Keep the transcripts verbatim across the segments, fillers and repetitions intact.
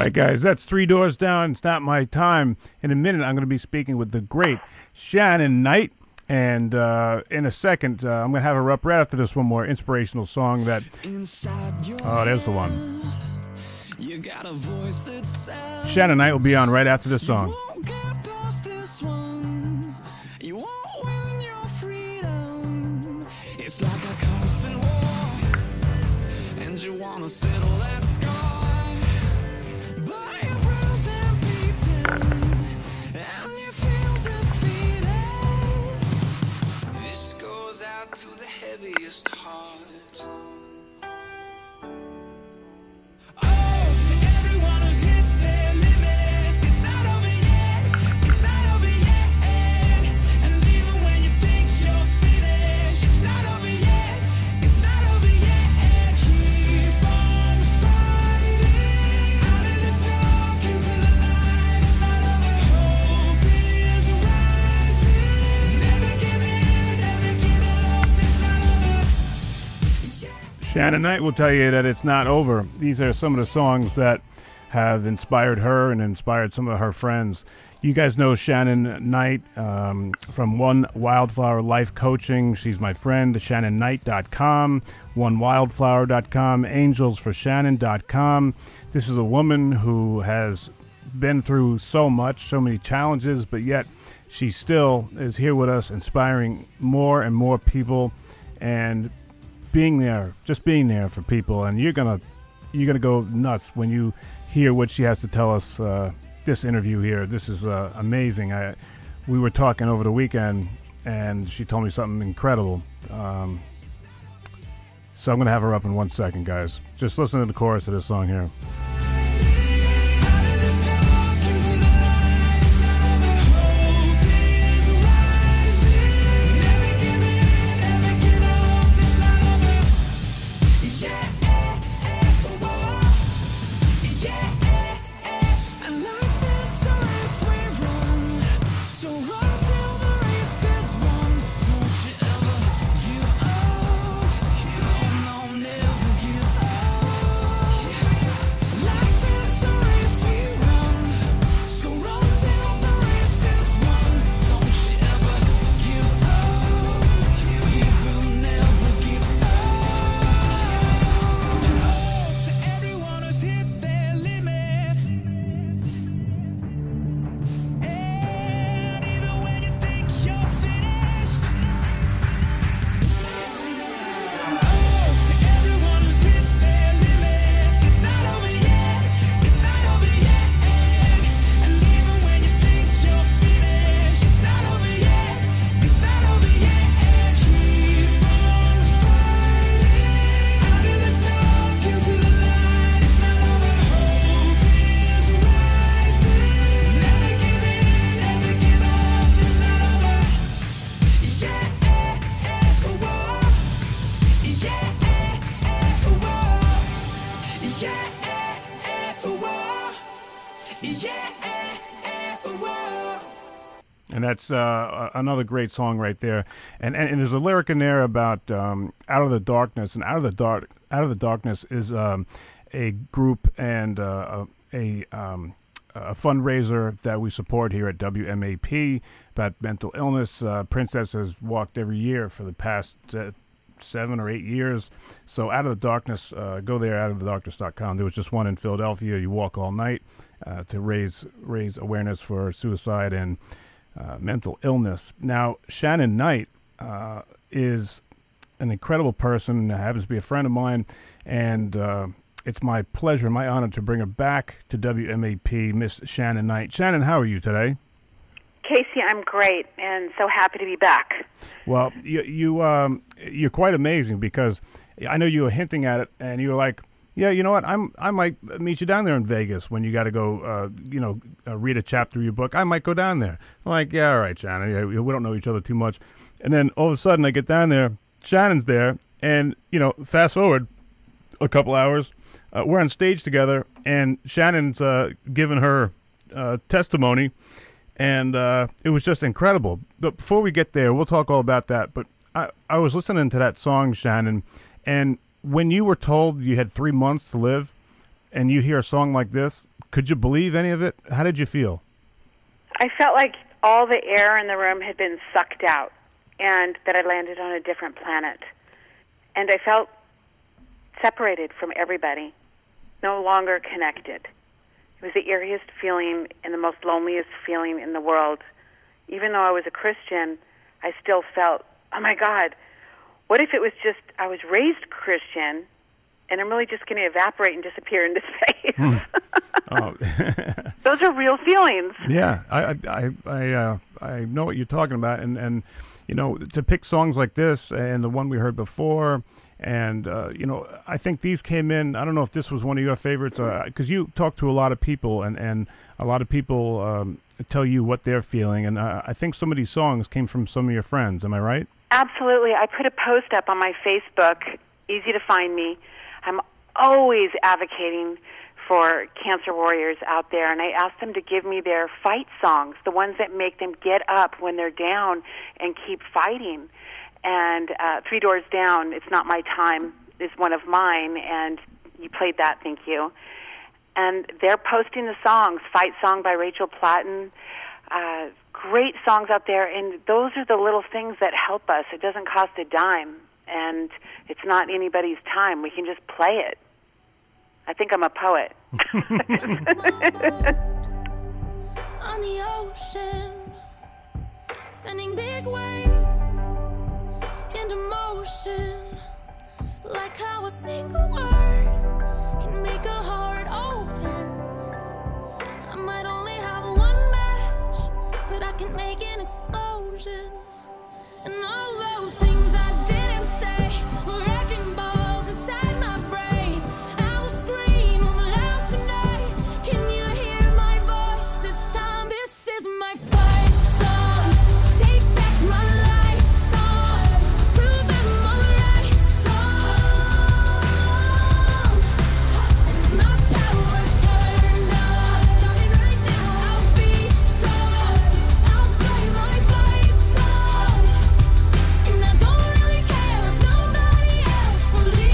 right, guys, that's Three Doors Down. It's not my time. In a minute, I'm going to be speaking with the great Shannon Knight. And uh, in a second, uh, I'm going to have her up right after this one more inspirational song that... Oh, there's the one. You got a voice that sounds... Shannon Knight will be on right after this song. You won't win your freedom. It's like a constant war, and you want to settle that scar, but you're bruised and beaten, and you feel defeated. This goes out to the heaviest heart. Shannon Knight will tell you that it's not over. These are some of the songs that have inspired her and inspired some of her friends. You guys know Shannon Knight um, from One Wildflower Life Coaching. She's my friend, shannon knight dot com, one wildflower dot com, angels for shannon dot com. This is a woman who has been through so much, so many challenges, but yet she still is here with us, inspiring more and more people and being there, just being there for people. And you're gonna you're gonna go nuts when you hear what she has to tell us. Uh, this interview here, this is uh, amazing. I we were talking over the weekend, and she told me something incredible. Um, so I'm gonna have her up in one second, guys. Just listen to the chorus of this song here. And that's uh, another great song right there. And, and and there's a lyric in there about um, out of the darkness, and out of the dark, out of the darkness is um, a group and uh, a um, a fundraiser that we support here at W M A P about mental illness. Uh, Princess has walked every year for the past uh, seven or eight years. So Out of the Darkness, uh, go there, out of the darkness dot com. There was just one in Philadelphia. You walk all night uh, to raise raise awareness for suicide and Uh, mental illness. Now, Shannon Knight uh, is an incredible person, happens to be a friend of mine, and uh, it's my pleasure, my honor to bring her back to W M A P, Miss Shannon Knight. Shannon, how are you today? Casey, I'm great, and so happy to be back. Well, you, you, um, you're quite amazing, because I know you were hinting at it, and you were like, yeah, you know what? I'm. I might meet you down there in Vegas when you got to go. Uh, you know, uh, read a chapter of your book. I might go down there. I'm like, yeah, all right, Shannon. Yeah, we don't know each other too much. And then all of a sudden, I get down there. Shannon's there, and you know, fast forward a couple hours, uh, we're on stage together, and Shannon's uh, giving her uh, testimony, and uh, it was just incredible. But before we get there, we'll talk all about that. But I, I was listening to that song, Shannon, and when you were told you had three months to live and you hear a song like this, Could you believe any of it? How did you feel? I felt like all the air in the room had been sucked out and that I landed on a different planet. And I felt separated from everybody, no longer connected. It was the eeriest feeling and the most loneliest feeling in the world. Even though I was a Christian, I still felt, oh my God, what if it was just, I was raised Christian, and I'm really just going to evaporate and disappear into space? Hmm. Oh. Those are real feelings. Yeah, I I I, uh, I know what you're talking about, and, and you know, to pick songs like this and the one we heard before, and uh, you know, I think these came in. I don't know if this was one of your favorites, because uh, you talk to a lot of people, and, and a lot of people um, tell you what they're feeling, and uh, I think some of these songs came from some of your friends. Am I right? Absolutely. I put a post up on my Facebook. Easy to find me. I'm always advocating for cancer warriors out there, and I ask them to give me their fight songs, the ones that make them get up when they're down and keep fighting. And uh, Three Doors Down, It's Not My Time, is one of mine, and you played that, thank you. And they're posting the songs, Fight Song by Rachel Platten, uh, great songs out there, and those are the little things that help us. It doesn't cost a dime, and it's not anybody's time. We can just play it. I think I'm a poet. On the ocean, sending big waves into motion, like how a single word can make a heart open. I might only have one match, but I can make an explosion. And all those things I didn't say were wrecking balls inside my brain. I will scream loud tonight. Can you hear my voice this time? This is my fight song. Take back my life song. Prove I'm alright song. My power's turned on. Starting right now. I'll be strong. I'll play my fight song. And I don't really care if nobody else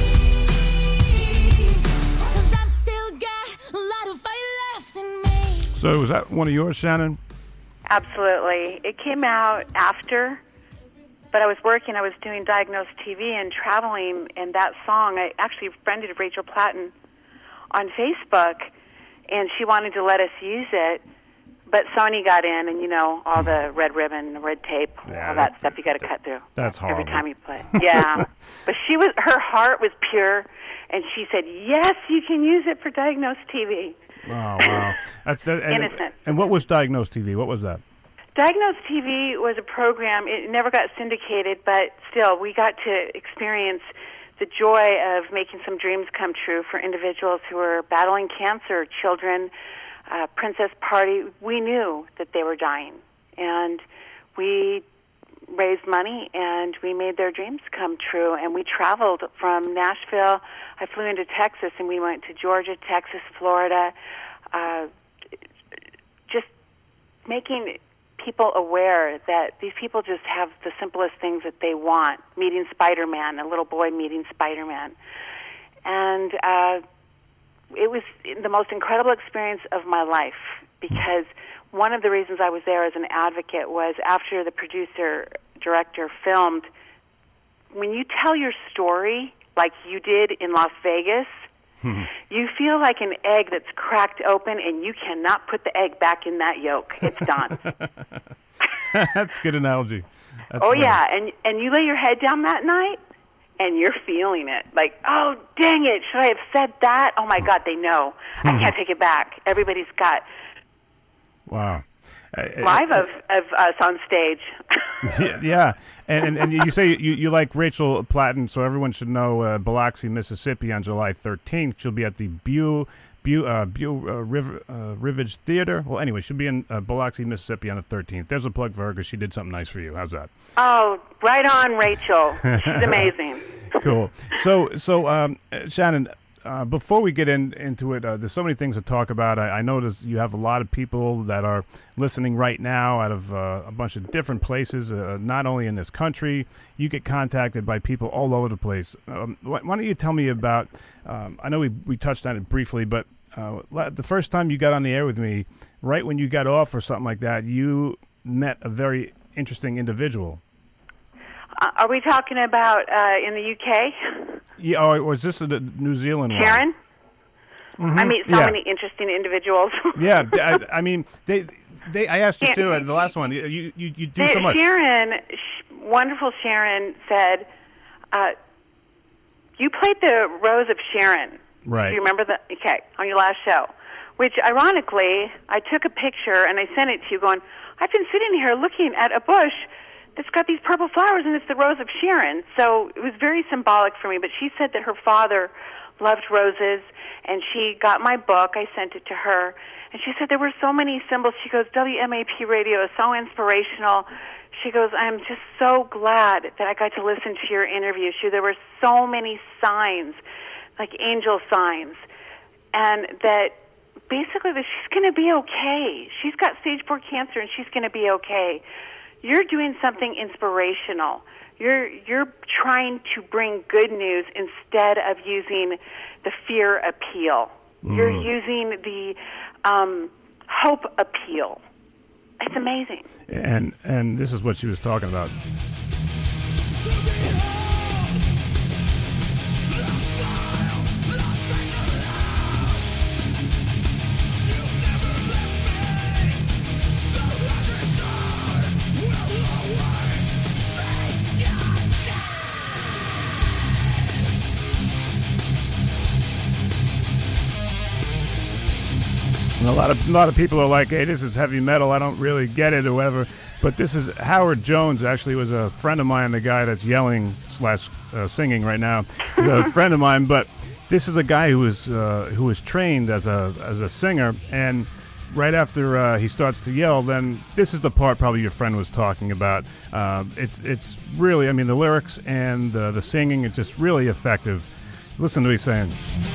believes, 'cause I've still got a lot of fight left in me. So was that one of yours, Shannon? Absolutely. It came out after, but I was working. I was doing Diagnosed T V and traveling, and that song, I actually friended Rachel Platten on Facebook, and she wanted to let us use it, but Sony got in, and you know, all the red ribbon, the red tape, Yeah, all that- that stuff you got to cut through. That's Every horrible. time you play. Yeah. But she was, her heart was pure, and she said, yes, you can use it for Diagnosed T V. Oh, wow. That's that, and, Innocent. And what was Diagnosed T V? What was that? Diagnosed T V was a program. It never got syndicated, but still, we got to experience the joy of making some dreams come true for individuals who were battling cancer, children, uh, Princess Party. We knew that they were dying, and we raised money, and we made their dreams come true, and we traveled from Nashville. I flew into Texas, and we went to Georgia, Texas, Florida, uh, just making people aware that these people just have the simplest things that they want. Meeting Spider-Man, a little boy meeting Spider-Man. And uh, it was the most incredible experience of my life, because one of the reasons I was there as an advocate was after the producer, director filmed, when you tell your story like you did in Las Vegas, you feel like an egg that's cracked open, and you cannot put the egg back in that yolk. It's done. That's a good analogy. That's Oh nice. yeah, and and you lay your head down that night, and you're feeling it. Like, oh dang it, should I have said that? Oh my God, they know. I can't take it back. Everybody's got Wow. Uh, live of of us on stage. yeah, yeah. And, and and you say you, you like Rachel Platten, so everyone should know uh, Biloxi, Mississippi on July thirteenth. She'll be at the Bu Bu uh, Bu uh, River, uh, Rivage Theater. Well, anyway, she'll be in uh, Biloxi, Mississippi on the thirteenth. There's a plug for her because she did something nice for you. How's that? Oh, right on, Rachel. She's amazing. Cool. So, so um, uh, Shannon, uh, before we get in, into it, uh, there's so many things to talk about. I, I notice you have a lot of people that are listening right now out of uh, a bunch of different places, uh, not only in this country. You get contacted by people all over the place. Um, why, why don't you tell me about, um, I know we, we touched on it briefly, but uh, la- the first time you got on the air with me, right when you got off or something like that, you met a very interesting individual. Uh, are we talking about uh, in the U K? Yeah, or was this the New Zealand one? Sharon? Mm-hmm. I meet so yeah. many interesting individuals. yeah, I, I mean, they, they. I asked you too at the last one. You, you, you do the, so much. Sharon, sh- wonderful Sharon, said, uh, "You played the Rose of Sharon." Right. Do you remember that? Okay, on your last show. Which, ironically, I took a picture and I sent it to you, going, "I've been sitting here looking at a bush that's got these purple flowers, and it's the Rose of Sharon." So it was very symbolic for me. But she said that her father loved roses, and she got my book. I sent it to her, and she said there were so many symbols. She goes, W M A P radio is so inspirational. She goes, I'm just so glad that I got to listen to your interview. She, there were so many signs, like angel signs, and that basically that she's going to be okay. She's got stage four cancer, and she's going to be okay. You're doing something inspirational. You're you're trying to bring good news instead of using the fear appeal. Mm. You're using the um, hope appeal. It's amazing. And and this is what she was talking about. And a lot of a lot of people are like, "Hey, this is heavy metal. I don't really get it, or whatever." But this is Howard Jones. Actually, was a friend of mine. The guy that's yelling slash uh, singing right now is a friend of mine. But this is a guy who was uh, who was trained as a as a singer. And right after uh, he starts to yell, then this is the part probably your friend was talking about. Uh, it's it's really, I mean, the lyrics and uh, the singing. It's just really effective. Listen to what he's saying.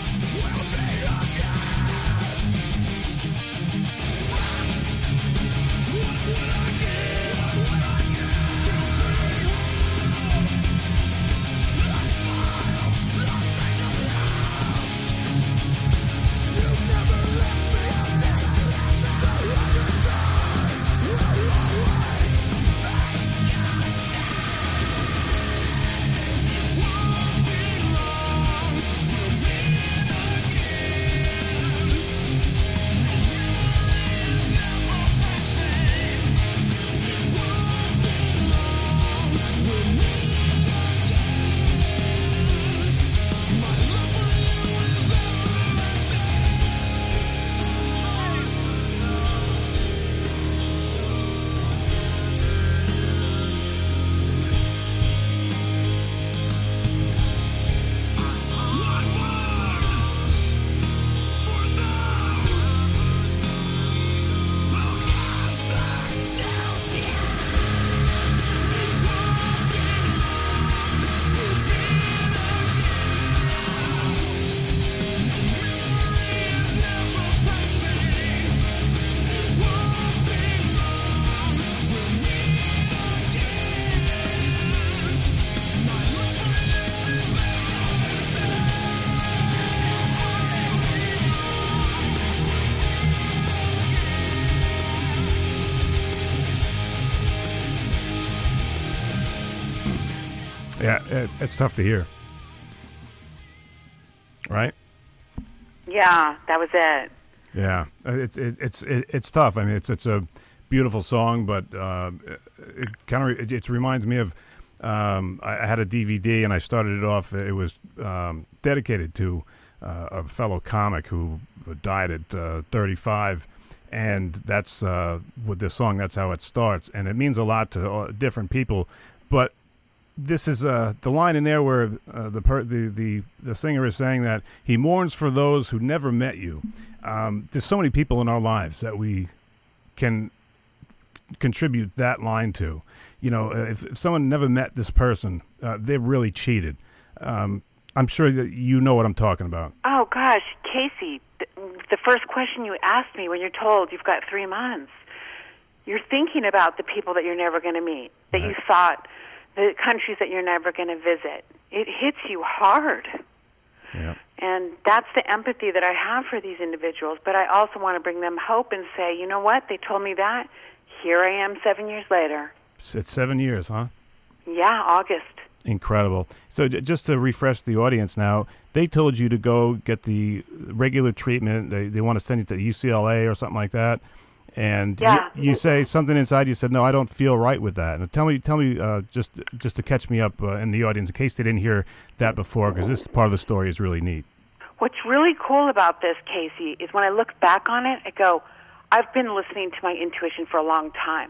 Yeah, it, it's tough to hear. Right? Yeah, that was it. Yeah, it's it, it's it, it's tough. I mean, it's it's a beautiful song, but uh, it kind of it, it reminds me of. Um, I, I had a D V D and I started it off. It was um, dedicated to uh, a fellow comic who died at uh, thirty-five, and that's uh, with this song. That's how it starts, and it means a lot to uh, different people. But this is uh, the line in there where uh, the, per- the the the singer is saying that he mourns for those who never met you. Um, there's so many people in our lives that we can contribute that line to. You know, if, if someone never met this person, uh, they're really cheated. Um, I'm sure that you know what I'm talking about. Oh, gosh, Casey, th- the first question you asked me when you're told you've got three months, you're thinking about the people that you're never going to meet, that right. you thought, the countries that you're never going to visit. It hits you hard. Yeah. And that's the empathy that I have for these individuals. But I also want to bring them hope and say, you know what? They told me that. Here I am seven years later. It's seven years, huh? Yeah, August. Incredible. So j- just to refresh the audience now, they told you to go get the regular treatment. They they want to send you to U C L A or something like that. And yeah. you, you say something inside you said, no, I don't feel right with that. And tell me, tell me, uh, just just to catch me up uh, in the audience, in case they didn't hear that before, because this part of the story is really neat. What's really cool about this, Casey, is when I look back on it, I go, I've been listening to my intuition for a long time.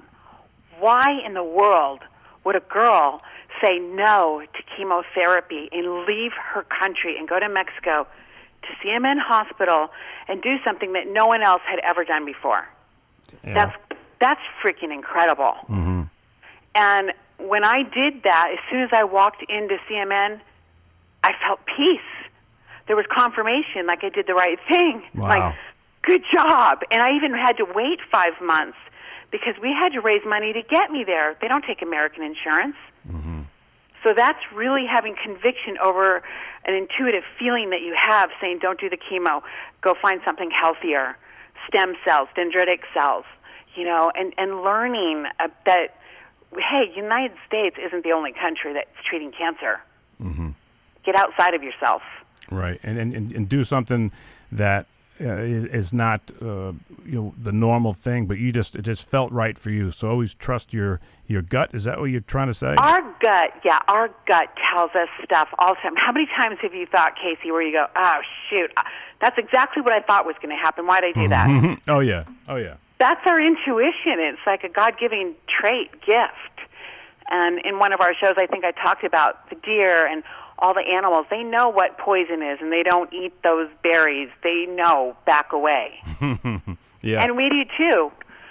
Why in the world would a girl say no to chemotherapy and leave her country and go to Mexico to C M N Hospital and do something that no one else had ever done before? Yeah. That's that's freaking incredible. Mm-hmm. And when I did that, as soon as I walked into C M N, I felt peace. There was confirmation, like I did the right thing. Wow. Like, good job. And I even had to wait five months because we had to raise money to get me there. They don't take American insurance. Mm-hmm. So that's really having conviction over an intuitive feeling that you have, saying don't do the chemo, go find something healthier, stem cells, dendritic cells, you know, and, and learning uh, that, hey, United States isn't the only country that's treating cancer. Mm-hmm. Get outside of yourself. Right, and and, and do something that uh, is, is not uh, you know the normal thing, but you just it just felt right for you. So always trust your your gut. Is that what you're trying to say? Our gut, yeah, our gut tells us stuff all the time. How many times have you thought, Casey, where you go, oh shoot, that's exactly what I thought was going to happen. Why did I do that? Oh yeah, oh yeah. That's our intuition. It's like a God-given trait, gift. And in one of our shows, I think I talked about the deer and all the animals. They know what poison is, and they don't eat those berries. They know, back away. Yeah. And we do too.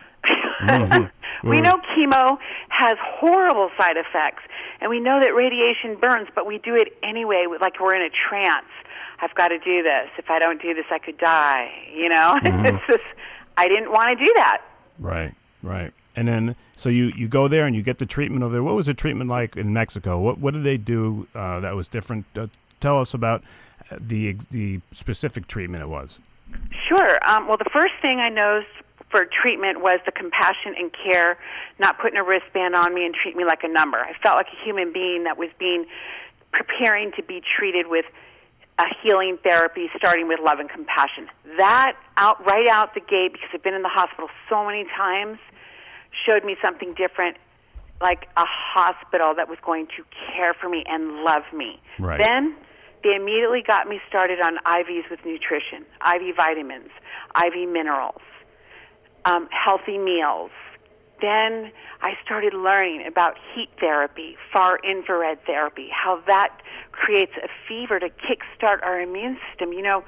Mm-hmm. We know chemo has horrible side effects, and we know that radiation burns, but we do it anyway, like we're in a trance. I've got to do this. If I don't do this, I could die. You know, Mm-hmm. It's just, I didn't want to do that. Right, right. And then, so you, you go there and you get the treatment over there. What was the treatment like in Mexico? What what did they do uh, that was different? Uh, tell us about the the specific treatment it was. Sure. Um, well, the first thing I noticed for treatment was the compassion and care, not putting a wristband on me and treat me like a number. I felt like a human being that was being preparing to be treated with a healing therapy, starting with love and compassion. That out right out the gate, because I've been in the hospital so many times, showed me something different, like a hospital that was going to care for me and love me. Right. Then they immediately got me started on I Vs with nutrition, I V vitamins, I V minerals, um, healthy meals. Then I started learning about heat therapy, far infrared therapy, how that creates a fever to kickstart our immune system. You know,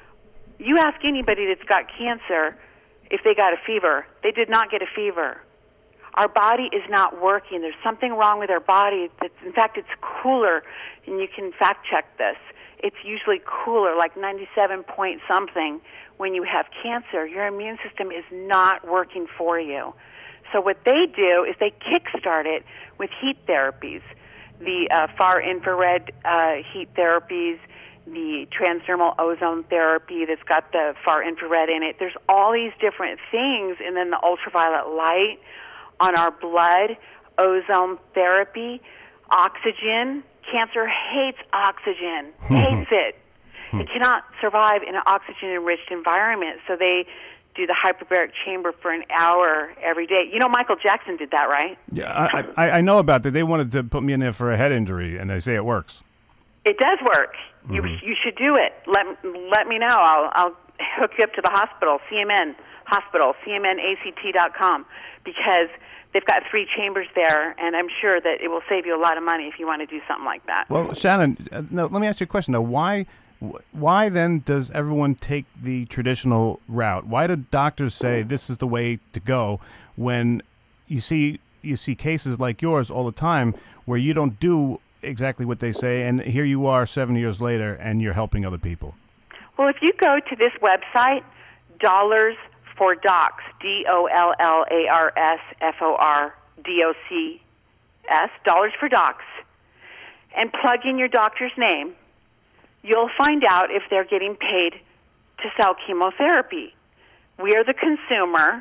you ask anybody that's got cancer if they got a fever. They did not get a fever. Our body is not working. There's something wrong with our body. That's, in fact, it's cooler, and you can fact check this. It's usually cooler, like ninety-seven point something, when you have cancer. Your immune system is not working for you. So what they do is they kickstart it with heat therapies, the uh, far infrared uh, heat therapies, the transdermal ozone therapy that's got the far infrared in it. There's all these different things, and then the ultraviolet light on our blood, ozone therapy, oxygen. Cancer hates oxygen, hates it. It cannot survive in an oxygen-enriched environment, so they do the hyperbaric chamber for an hour every day. You know Michael Jackson did that, right? Yeah, I, I, I know about that. They wanted to put me in there for a head injury, and they say it works. It does work. Mm-hmm. You you should do it. Let let me know. I'll I'll hook you up to the hospital, C M N Hospital, C M N A C T dot com, because they've got three chambers there, and I'm sure that it will save you a lot of money if you want to do something like that. Well, Shannon, uh, no, let me ask you a question, though. Why, why then does everyone take the traditional route? Why do doctors say this is the way to go when you see you see cases like yours all the time where you don't do exactly what they say, and here you are seven years later, and you're helping other people? Well, if you go to this website, Dollars for Docs, D O L L A R S F O R D O C S, Dollars for Docs, and plug in your doctor's name, you'll find out if they're getting paid to sell chemotherapy. We are the consumer,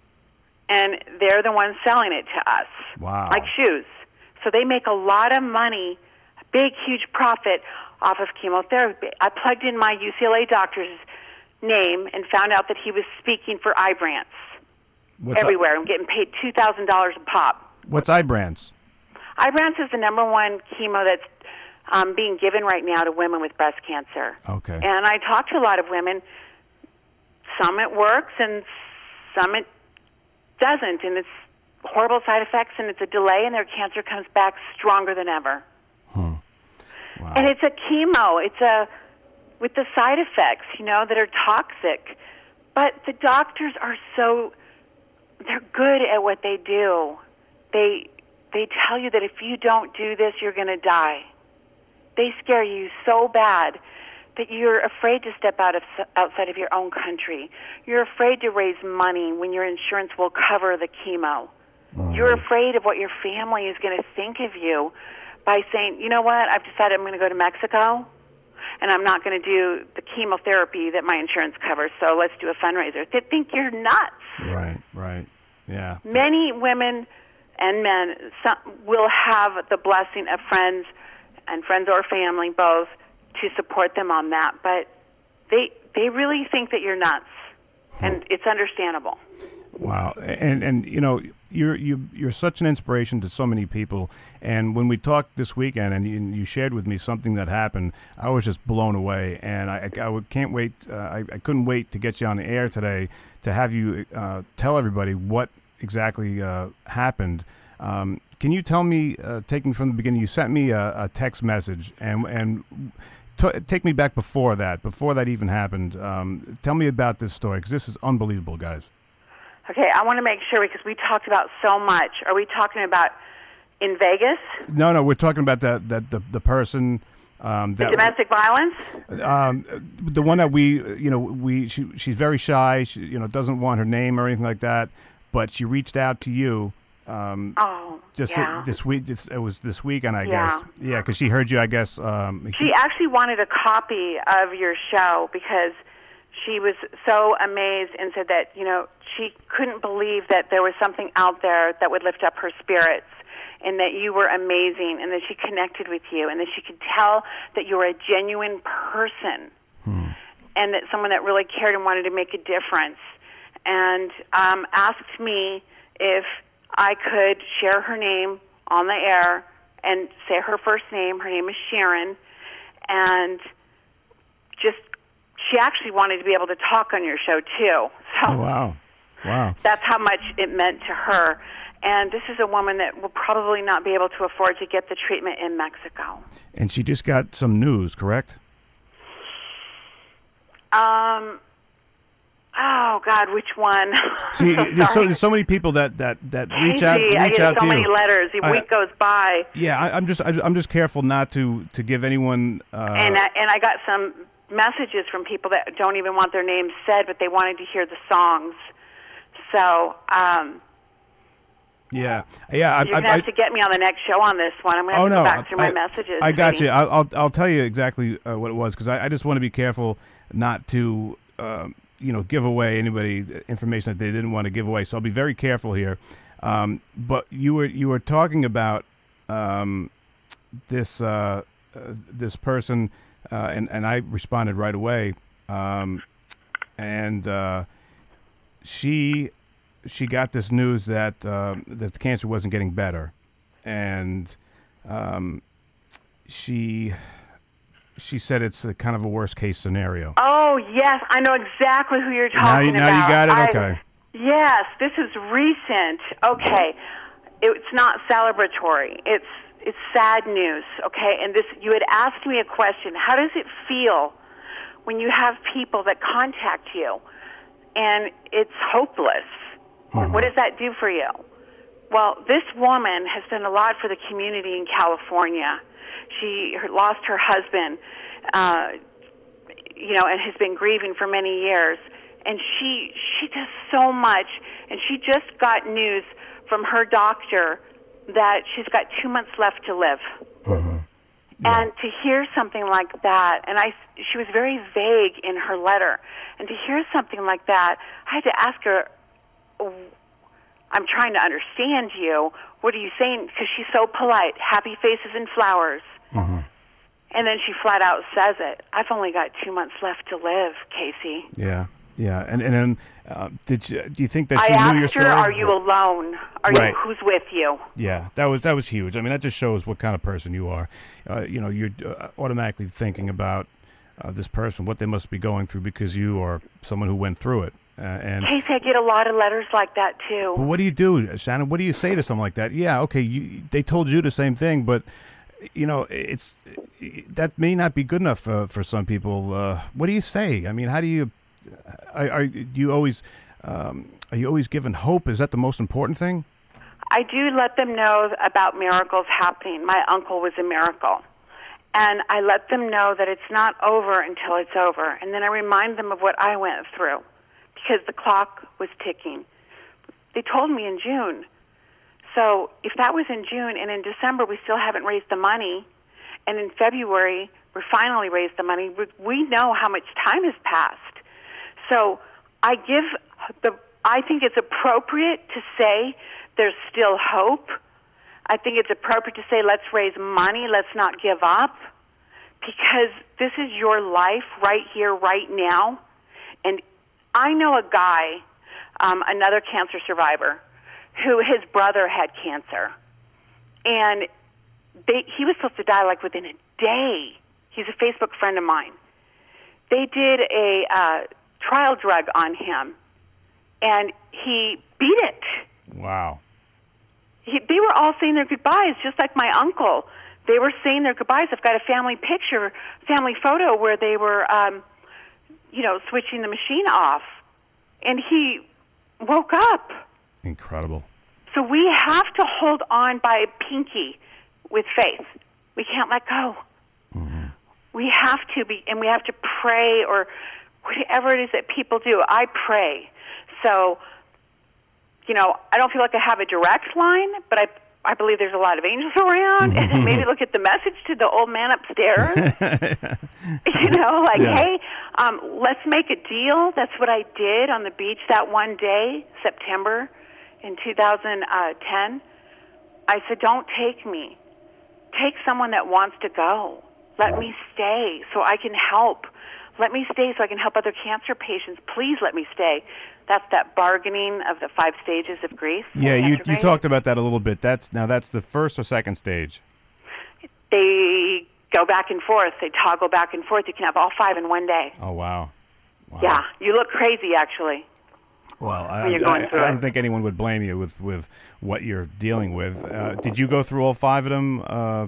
and they're the ones selling it to us. Wow. Like shoes. So they make a lot of money, a big, huge profit off of chemotherapy. I plugged in my U C L A doctor's name and found out that he was speaking for Ibrance. What's everywhere. I'm getting paid two thousand dollars a pop. What's Ibrance? Ibrance is the number one chemo that's um, being given right now to women with breast cancer. Okay. And I talk to a lot of women. Some it works and some it doesn't, and it's horrible side effects, and it's a delay, and their cancer comes back stronger than ever. Hmm. Wow. And it's a chemo. It's a with the side effects, you know, that are toxic. But the doctors are so they're good at what they do. They they tell you that if you don't do this, you're going to die. They scare you so bad that you're afraid to step out of outside of your own country. You're afraid to raise money when your insurance will cover the chemo. Mm. You're afraid of what your family is going to think of you by saying, you know what, I've decided I'm going to go to Mexico, and I'm not going to do the chemotherapy that my insurance covers, so let's do a fundraiser. They think you're nuts. Right, right, yeah. Many women and men some, will have the blessing of friends and friends or family, both, to support them on that, but they they really think that you're nuts, and it's understandable. Wow, and and you know you're you you're such an inspiration to so many people. And when we talked this weekend, and you, and you shared with me something that happened, I was just blown away, and I I, I can't wait. Uh, I I couldn't wait to get you on the air today to have you uh, tell everybody what exactly uh, happened. Um, can you tell me, uh, taking from the beginning, you sent me a, a text message, and and t- take me back before that, before that even happened. Um, tell me about this story, because this is unbelievable, guys. Okay, I want to make sure, because we talked about so much. Are we talking about in Vegas? No, no, we're talking about that that the the person. Um, the that, domestic violence? Um, the one that we, you know, we she she's very shy. She, you know, doesn't want her name or anything like that. But she reached out to you. Um, oh, just yeah. this week. This, it was this weekend, I yeah. guess. Yeah, because she heard you. I guess. Um, she actually wanted a copy of your show because she was so amazed and said that, you know, she couldn't believe that there was something out there that would lift up her spirits, and that you were amazing, and that she connected with you, and that she could tell that you were a genuine person, hmm. and that someone that really cared and wanted to make a difference, and um, asked me if I could share her name on the air and say her first name. Her name is Sharon, and just she actually wanted to be able to talk on your show too. So oh, wow, wow! That's how much it meant to her. And this is a woman that will probably not be able to afford to get the treatment in Mexico. And she just got some news, correct? Um. Oh God, which one? See, so there's, so, there's so many people that that, that reach out, reach I get out so to many you. letters. A I, week goes by. Yeah, I, I'm just I, I'm just careful not to, to give anyone. Uh, and I, and I got some messages from people that don't even want their names said, but they wanted to hear the songs. So. Um, Yeah, yeah. I, You're gonna I, have to get me on the next show on this one. I'm gonna have oh, to no, go back through my I, messages. I got maybe. you. I'll, I'll I'll tell you exactly uh, what it was, because I, I just want to be careful not to um, you know give away anybody information that they didn't want to give away. So I'll be very careful here. Um, but you were you were talking about um, this uh, uh, this person, uh, and and I responded right away, um, and uh, she. She got this news that uh, that the cancer wasn't getting better, and um, she she said it's a kind of a worst case scenario. Oh yes, I know exactly who you're Now, talking you, now about. you got it. I, Okay. Yes, this is recent. Okay, it's not celebratory. It's it's sad news. Okay, and this you had asked me a question. How does it feel when you have people that contact you, and it's hopeless? Mm-hmm. What does that do for you? Well, this woman has done a lot for the community in California. She her, lost her husband, uh, you know, and has been grieving for many years. And she she does so much. And she just got news from her doctor that she's got two months left to live. Mm-hmm. Yeah. And to hear something like that, and I, she was very vague in her letter, and to hear something like that, I had to ask her, oh, I'm trying to understand you. What are you saying? Because she's so polite, happy faces and flowers. Mm-hmm. And then she flat out says it. I've only got two months left to live, Casey. Yeah, yeah. And and then, uh, did you, do you think that I she asked knew your story? her, are you alone? Are Right. you, who's with you? Yeah, that was that was huge. I mean, that just shows what kind of person you are. Uh, you know, you're uh, automatically thinking about uh, this person, what they must be going through, because you are someone who went through it. Uh, and Casey, I get a lot of letters like that, too. but what do you do, Shannon? What do you say to something like that? Yeah, okay, you, they told you the same thing, but you know, it's that may not be good enough uh, for some people. Uh, what do you say? I mean, how do you? Are, are do you always? Um, are you always given hope? Is that the most important thing? I do let them know about miracles happening. My uncle was a miracle. And I let them know that it's not over until it's over. And then I remind them of what I went through, because the clock was ticking. They told me in June. So if that was in June, and in December we still haven't raised the money, and in February we finally raised the money, we, we know how much time has passed. So I give the, I think it's appropriate to say there's still hope. I think it's appropriate to say let's raise money, let's not give up, because this is your life right here, right now. And I know a guy, um, another cancer survivor, who his brother had cancer, and they, he was supposed to die like within a day. He's a Facebook friend of mine. They did a uh, trial drug on him, and he beat it. Wow. He, they were all saying their goodbyes, just like my uncle. They were saying their goodbyes. I've got a family picture, family photo where they were, um, you know, switching the machine off, and he woke up. Incredible. So we have to hold on by a pinky with faith. We can't let go. Mm-hmm. We have to be, and we have to pray, or whatever it is that people do. I pray. So, you know, I don't feel like I have a direct line, but I I believe there's a lot of angels around, and maybe look at the message to the old man upstairs. You know, like, yeah. hey, um, let's make a deal. That's what I did on the beach that one day, September in two thousand ten. I said, don't take me. Take someone that wants to go. Let me stay so I can help. Let me stay so I can help other cancer patients. Please let me stay. That's that bargaining of the five stages of grief. Yeah, you you talked about that a little bit. That's now that's the first or second stage. They go back and forth. They toggle back and forth. You can have all five in one day. Oh wow. wow. Yeah, you look crazy actually. Well, I, when you're going I, through I don't it. think anyone would blame you with, with what you're dealing with. Uh, did you go through all five of them? Uh,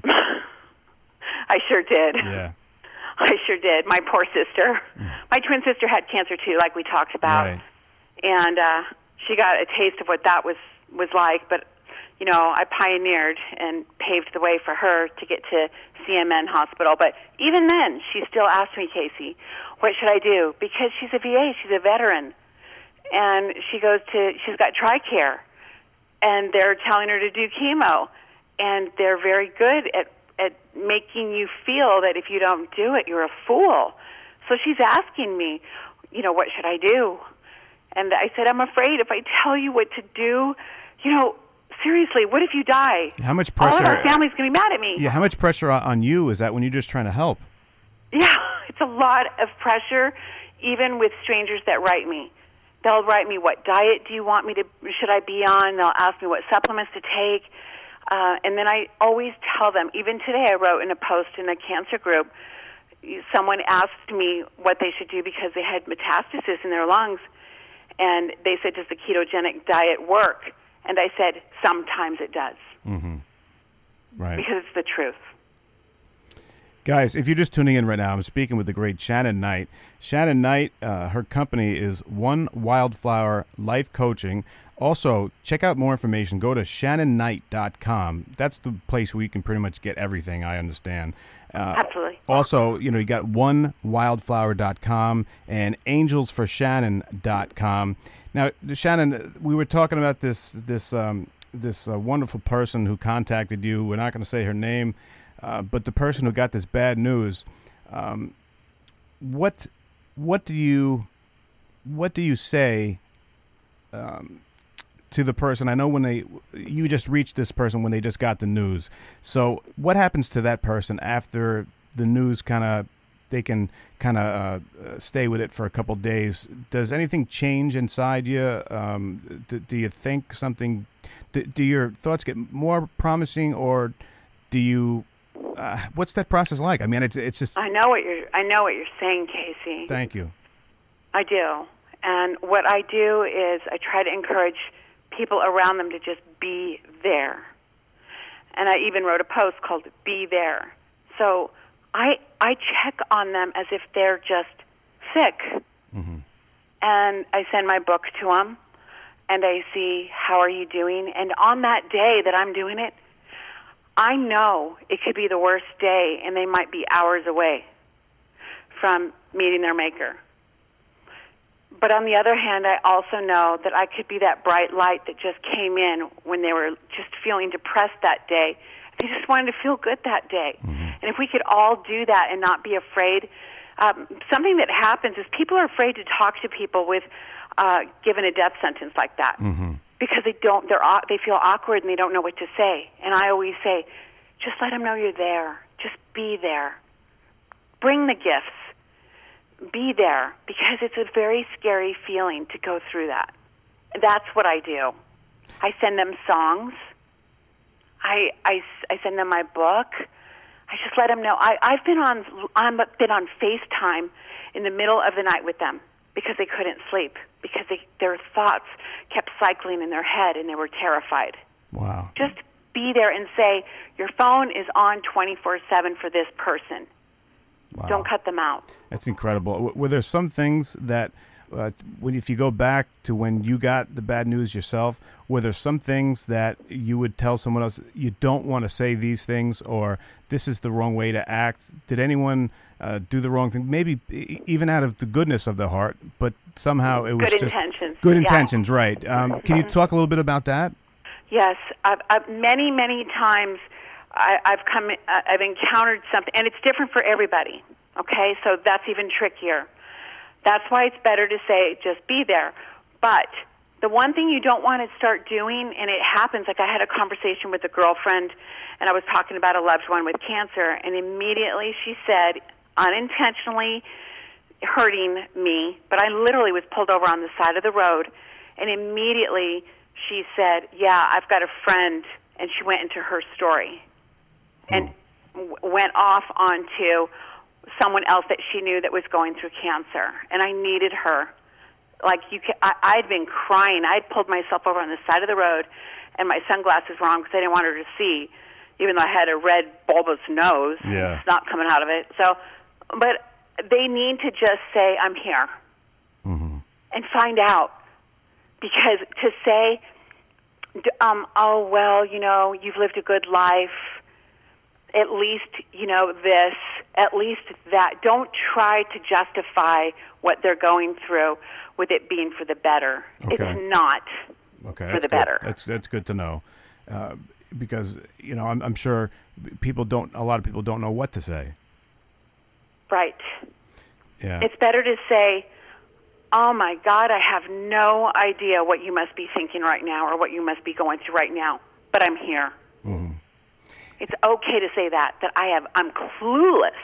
I sure did. yeah. I sure did. My poor sister. My twin sister had cancer too, like we talked about. Right. And uh, she got a taste of what that was, was like. But, you know, I pioneered and paved the way for her to get to C M N Hospital. But even then, she still asked me, Casey, what should I do? Because she's a V A, she's a veteran. And she goes to, she's got TRICARE. And they're telling her to do chemo. And they're very good at at making you feel that if you don't do it, you're a fool. So she's asking me, you know, what should I do? And I said, I'm afraid if I tell you what to do, you know, seriously, what if you die? How much pressure? All of our family's going to be mad at me. Yeah, how much pressure on you is that when you're just trying to help? Yeah, it's a lot of pressure, even with strangers that write me. They'll write me, what diet do you want me to, should I be on? They'll ask me what supplements to take. Uh, and then I always tell them, even today I wrote in a post in a cancer group, someone asked me what they should do because they had metastasis in their lungs. And they said, does the ketogenic diet work? And I said, sometimes it does. Mm-hmm. Right. Because it's the truth. Guys, if you're just tuning in right now, I'm speaking with the great Shannon Knight. Shannon Knight, uh, her company is One Wildflower Life Coaching. Also, check out more information. Go to shannon knight dot com. That's the place where you can pretty much get everything, I understand. Uh, Absolutely. Also, you know, you got one wildflower dot com and angels for shannon dot com. Now, Shannon, we were talking about this this um, this uh, wonderful person who contacted you. We're not going to say her name. uh, but the person who got this bad news, um, what what do you what do you say um, to the person? I know when they you just reached this person when they just got the news. So what happens to that person after the news kind of they can kind of uh, stay with it for a couple days? Does anything change inside you? Um, do, do you think something? Do, do your thoughts get more promising, or do you? Uh, what's that process like? I mean, it's it's just. I know what you're. I know what you're saying, Casey. Thank you. I do, and what I do is I try to encourage people around them to just be there. And I even wrote a post called "Be There." So I I check on them as if they're just sick, mm-hmm. and I send my book to them, and I see how are you doing. And on that day that I'm doing it, I know it could be the worst day, and they might be hours away from meeting their maker. But on the other hand, I also know that I could be that bright light that just came in when they were just feeling depressed that day. They just wanted to feel good that day. Mm-hmm. And if we could all do that and not be afraid, um, something that happens is people are afraid to talk to people with uh, given a death sentence like that. Mm-hmm. Because they don't, they're au- they feel awkward and they don't know what to say. And I always say, just let them know you're there. Just be there. Bring the gifts. Be there, because it's a very scary feeling to go through that. That's what I do. I send them songs. I, I, I send them my book. I just let them know. I, I've been on I've been on FaceTime in the middle of the night with them because they couldn't sleep, because they, their thoughts kept cycling in their head and they were terrified. Wow. Just be there and say, your phone is on twenty-four seven for this person. Wow. Don't cut them out. That's incredible. W- were there some things that, uh, when if you go back to when you got the bad news yourself, were there some things that you would tell someone else, you don't want to say these things, or this is the wrong way to act? Did anyone uh, do the wrong thing? Maybe e- even out of the goodness of their heart, but somehow it was good just intentions. Good Yeah. intentions, right? Um, can you talk a little bit about that? Yes, I've, I've, many, many times I, I've come, I've encountered something, and it's different for everybody. Okay, so that's even trickier. That's why it's better to say, just be there. But the one thing you don't want to start doing, and it happens, like I had a conversation with a girlfriend, and I was talking about a loved one with cancer, and immediately she said, unintentionally hurting me, but I literally was pulled over on the side of the road, and immediately she said, yeah, I've got a friend, and she went into her story and w- went off onto someone else that she knew that was going through cancer, and I needed her. Like you, can, I, I'd been crying. I'd pulled myself over on the side of the road, and my sunglasses were on because I didn't want her to see, even though I had a red bulbous nose. Yeah. It's not coming out of it. So, but they need to just say, I'm here, Mm-hmm. and find out. Because to say, um, oh, well, you know, you've lived a good life, at least, you know, this, at least that. Don't try to justify what they're going through with it being for the better. Okay. It's not Okay, for that's the good. better. That's that's good to know, uh, because you know I'm, I'm sure people don't. A lot of people don't know what to say. Right. Yeah. It's better to say, oh, my God, I have no idea what you must be thinking right now or what you must be going through right now, but I'm here. Mm-hmm. It's okay to say that, that I have, I'm clueless.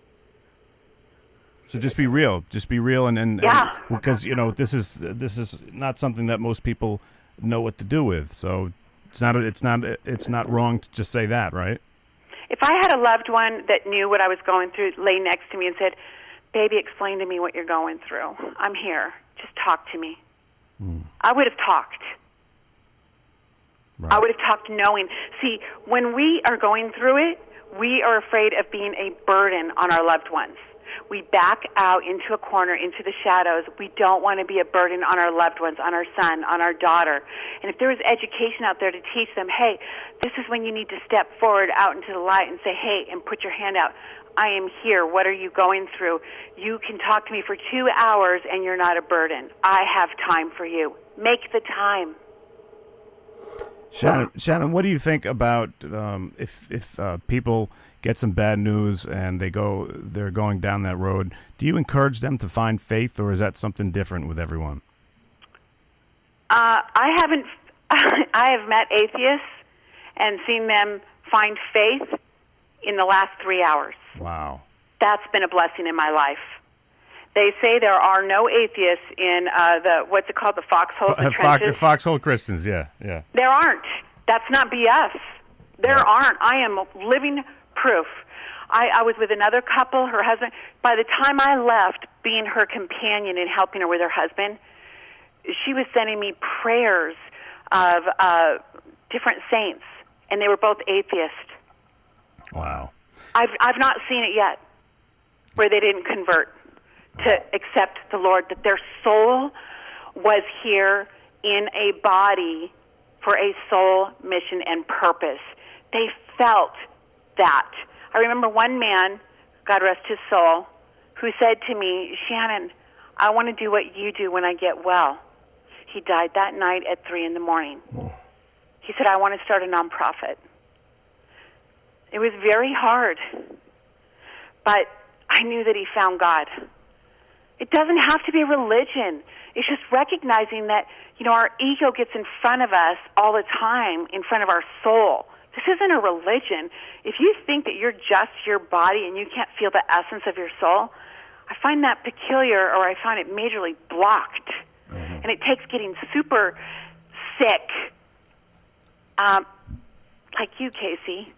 So just be real. Just be real, and and, Yeah. and because you know this is this is not something that most people know what to do with. So it's not it's not it's not wrong to just say that, right? If I had a loved one that knew what I was going through, lay next to me and said, baby, explain to me what you're going through. I'm here. Just talk to me. Mm. I would have talked. Right. I would have talked knowing. See, when we are going through it, we are afraid of being a burden on our loved ones. We back out into a corner, into the shadows. We don't want to be a burden on our loved ones, on our son, on our daughter. And if there was education out there to teach them, hey, this is when you need to step forward out into the light and say, hey, and put your hand out. I am here. What are you going through? You can talk to me for two hours and you're not a burden. I have time for you. Make the time. Shannon, Shannon, what do you think about um, if if uh, people get some bad news and they go they're going down that road? Do you encourage them to find faith, or is that something different with everyone? Uh, I haven't. I have met atheists and seen them find faith in the last three hours. Wow, that's been a blessing in my life. They say there are no atheists in uh, the what's it called, the foxholes, the Fox, trenches. Foxhole Christians, yeah, yeah. There aren't. That's not B S. There Yeah. aren't. I am living proof. I, I was with another couple, her husband. By the time I left, being her companion and helping her with her husband, she was sending me prayers of uh, different saints, and they were both atheists. Wow. I've I've not seen it yet where they didn't convert to accept the Lord, that their soul was here in a body for a soul mission and purpose. They felt that. I remember one man, God rest his soul, who said to me, Shannon, I want to do what you do when I get well. He died that night at three in the morning. Oh. He said, I want to start a nonprofit. It was very hard, but I knew that he found God. It doesn't have to be religion. It's just recognizing that, you know, our ego gets in front of us all the time, in front of our soul. This isn't a religion. If you think that you're just your body and you can't feel the essence of your soul, I find that peculiar, or I find it majorly blocked. Mm-hmm. And it takes getting super sick, um, like you, Casey.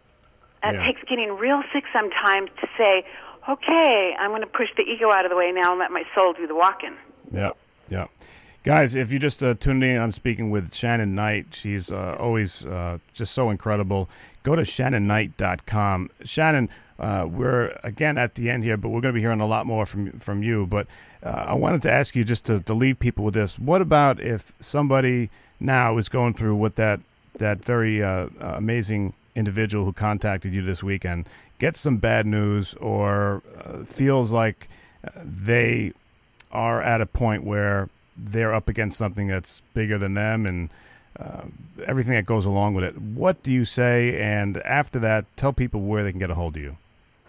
It Yeah. takes getting real sick sometimes to say, okay, I'm going to push the ego out of the way now and let my soul do the walking. Yeah, yeah. Guys, if you just uh, tuned in, I'm speaking with Shannon Knight. She's uh, always uh, just so incredible. Go to shannon knight dot com. Shannon, uh, we're, again, at the end here, but we're going to be hearing a lot more from from you. But uh, I wanted to ask you just to, to leave people with this. What about if somebody now is going through what that, that very uh, uh, amazing individual who contacted you this weekend gets some bad news, or uh, feels like uh, they are at a point where they're up against something that's bigger than them and uh, everything that goes along with it? What do you say? And after that, tell people where they can get a hold of you.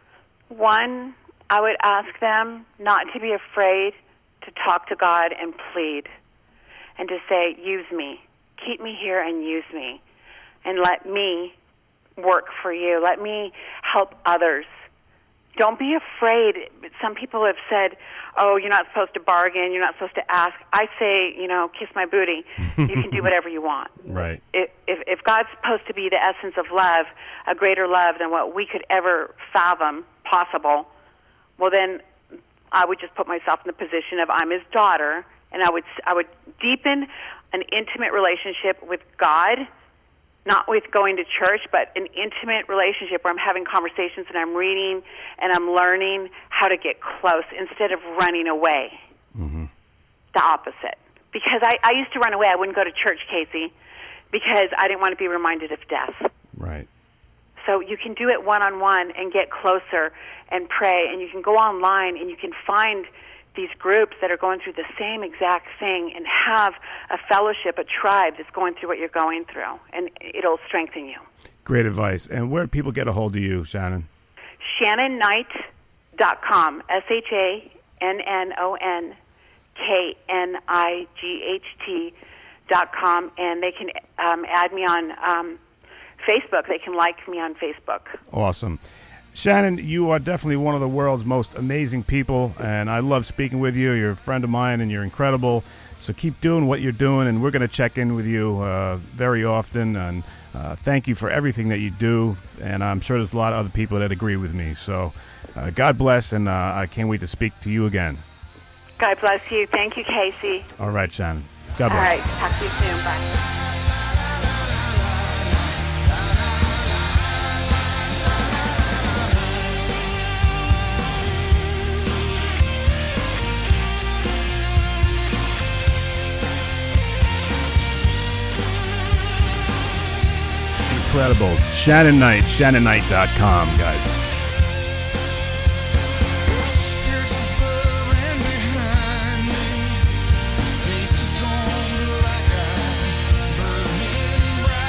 One, I would ask them not to be afraid to talk to God and plead, and to say, use me. Keep me here and use me. And let me work for you. Let me help others. Don't be afraid. Some people have said, oh, you're not supposed to bargain, you're not supposed to ask. I say, you know, kiss my booty. You can do whatever you want. Right. If, if, if God's supposed to be the essence of love, a greater love than what we could ever fathom possible, well, then I would just put myself in the position of I'm his daughter, and I would, I would deepen an intimate relationship with God, not with going to church, but an intimate relationship where I'm having conversations and I'm reading and I'm learning how to get close instead of running away. Mm-hmm. The opposite. Because I, I used to run away. I wouldn't go to church, Casey, because I didn't want to be reminded of death. Right. So you can do it one-on-one and get closer and pray, and you can go online and you can find these groups that are going through the same exact thing and have a fellowship, a tribe that's going through what you're going through, and it'll strengthen you. Great advice. And where do people get a hold of you, Shannon? shannon knight dot com, S H A N N O N K N I G H T dot com, and they can um, add me on um, Facebook. They can like me on Facebook. Awesome. Shannon, you are definitely one of the world's most amazing people, and I love speaking with you. You're a friend of mine, and you're incredible. So keep doing what you're doing, and we're going to check in with you uh, very often. And uh, thank you for everything that you do, and I'm sure there's a lot of other people that agree with me. So uh, God bless, and uh, I can't wait to speak to you again. God bless you. Thank you, Casey. All right, Shannon. God bless. All right. Talk to you soon. Bye. Incredible. Shannon Knight, shannon knight dot com, guys. Faces gone like ice, burning bright.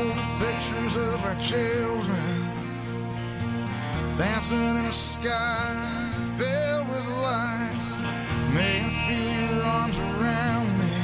folded pictures of our children dancing in a sky filled with light. May I feel your arms around me.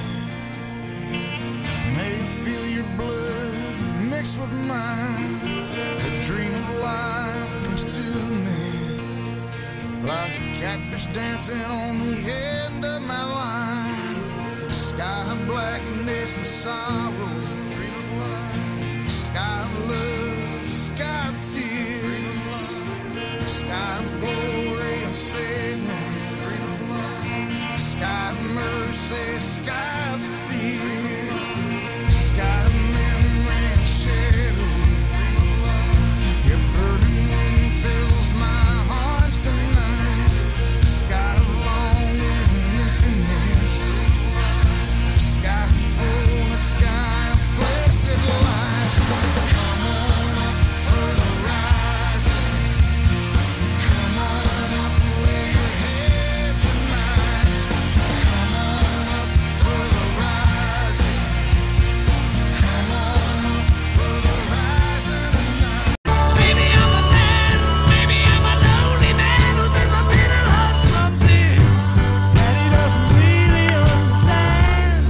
May I feel your blood mixed with mine. The dream of life comes to me like a catfish dancing on the end of my line. Sky of blackness and sorrow, dream of love. Sky of love, sky of tears. Sky of glory and sadness, dream of love. Sky of mercy, sky of fear. Sky of memory and shadow, dream of love. Your burning wind fills my arms tonight. Sky of longing and emptiness. Sky full, the sky of blessed life. Come on up for the rising. Come on up, lay your head tonight. Come on up for the rising. Come on up for the rising tonight. Maybe I'm a man, maybe I'm a lonely man who's in the middle of something that he doesn't really understand.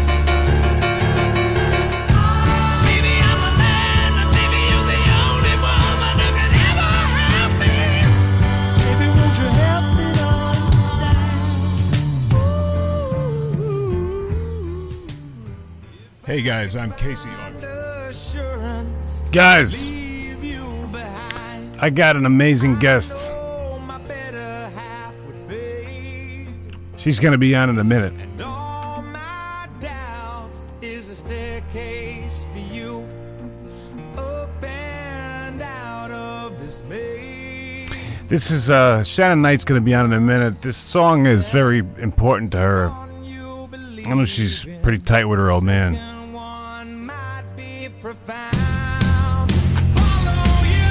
Maybe I'm a man, maybe you're the only woman who can ever help me. Maybe won't you help me to understand? Hey guys, I'm Casey Archer. Assurance, Guys, leave you behind. I got an amazing guest. Oh, my better half would fade. She's going to be on in a minute. And all my doubt is a staircase for you, up and out of this maze. This is uh, Shannon Knight's going to be on in a minute. This song is very important to her. You believe I know she's pretty tight with her old man. in one might be profound. I follow you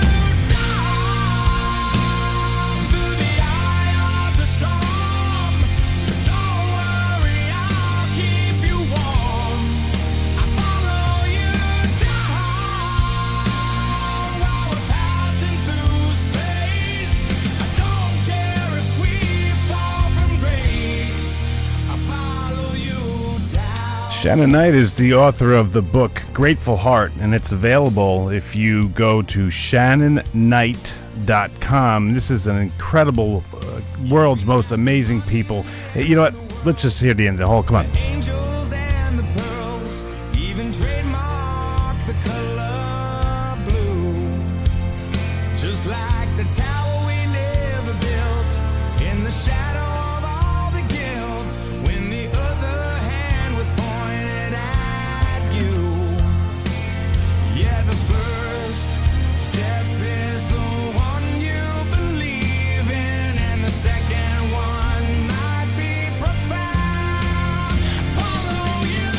down through the eye of the storm. Don't worry, I'll keep you warm. I follow you down while we're passing through space. I don't care if we fall from grace. I follow you down. Shannon Knight is the author of the book Grateful Heart, and it's available if you go to shannon knight dot com. This is an incredible, uh, world's most amazing people. Hey, you know what? Let's just hear the end of the whole. Come on. Angels and the pearls, even trademark the color blue. Just like the tower we never built, in the shadow of all the guilt, when the other hand was pointed at you. Yeah, the first step is the one you believe in, and the second one might be profound. Follow you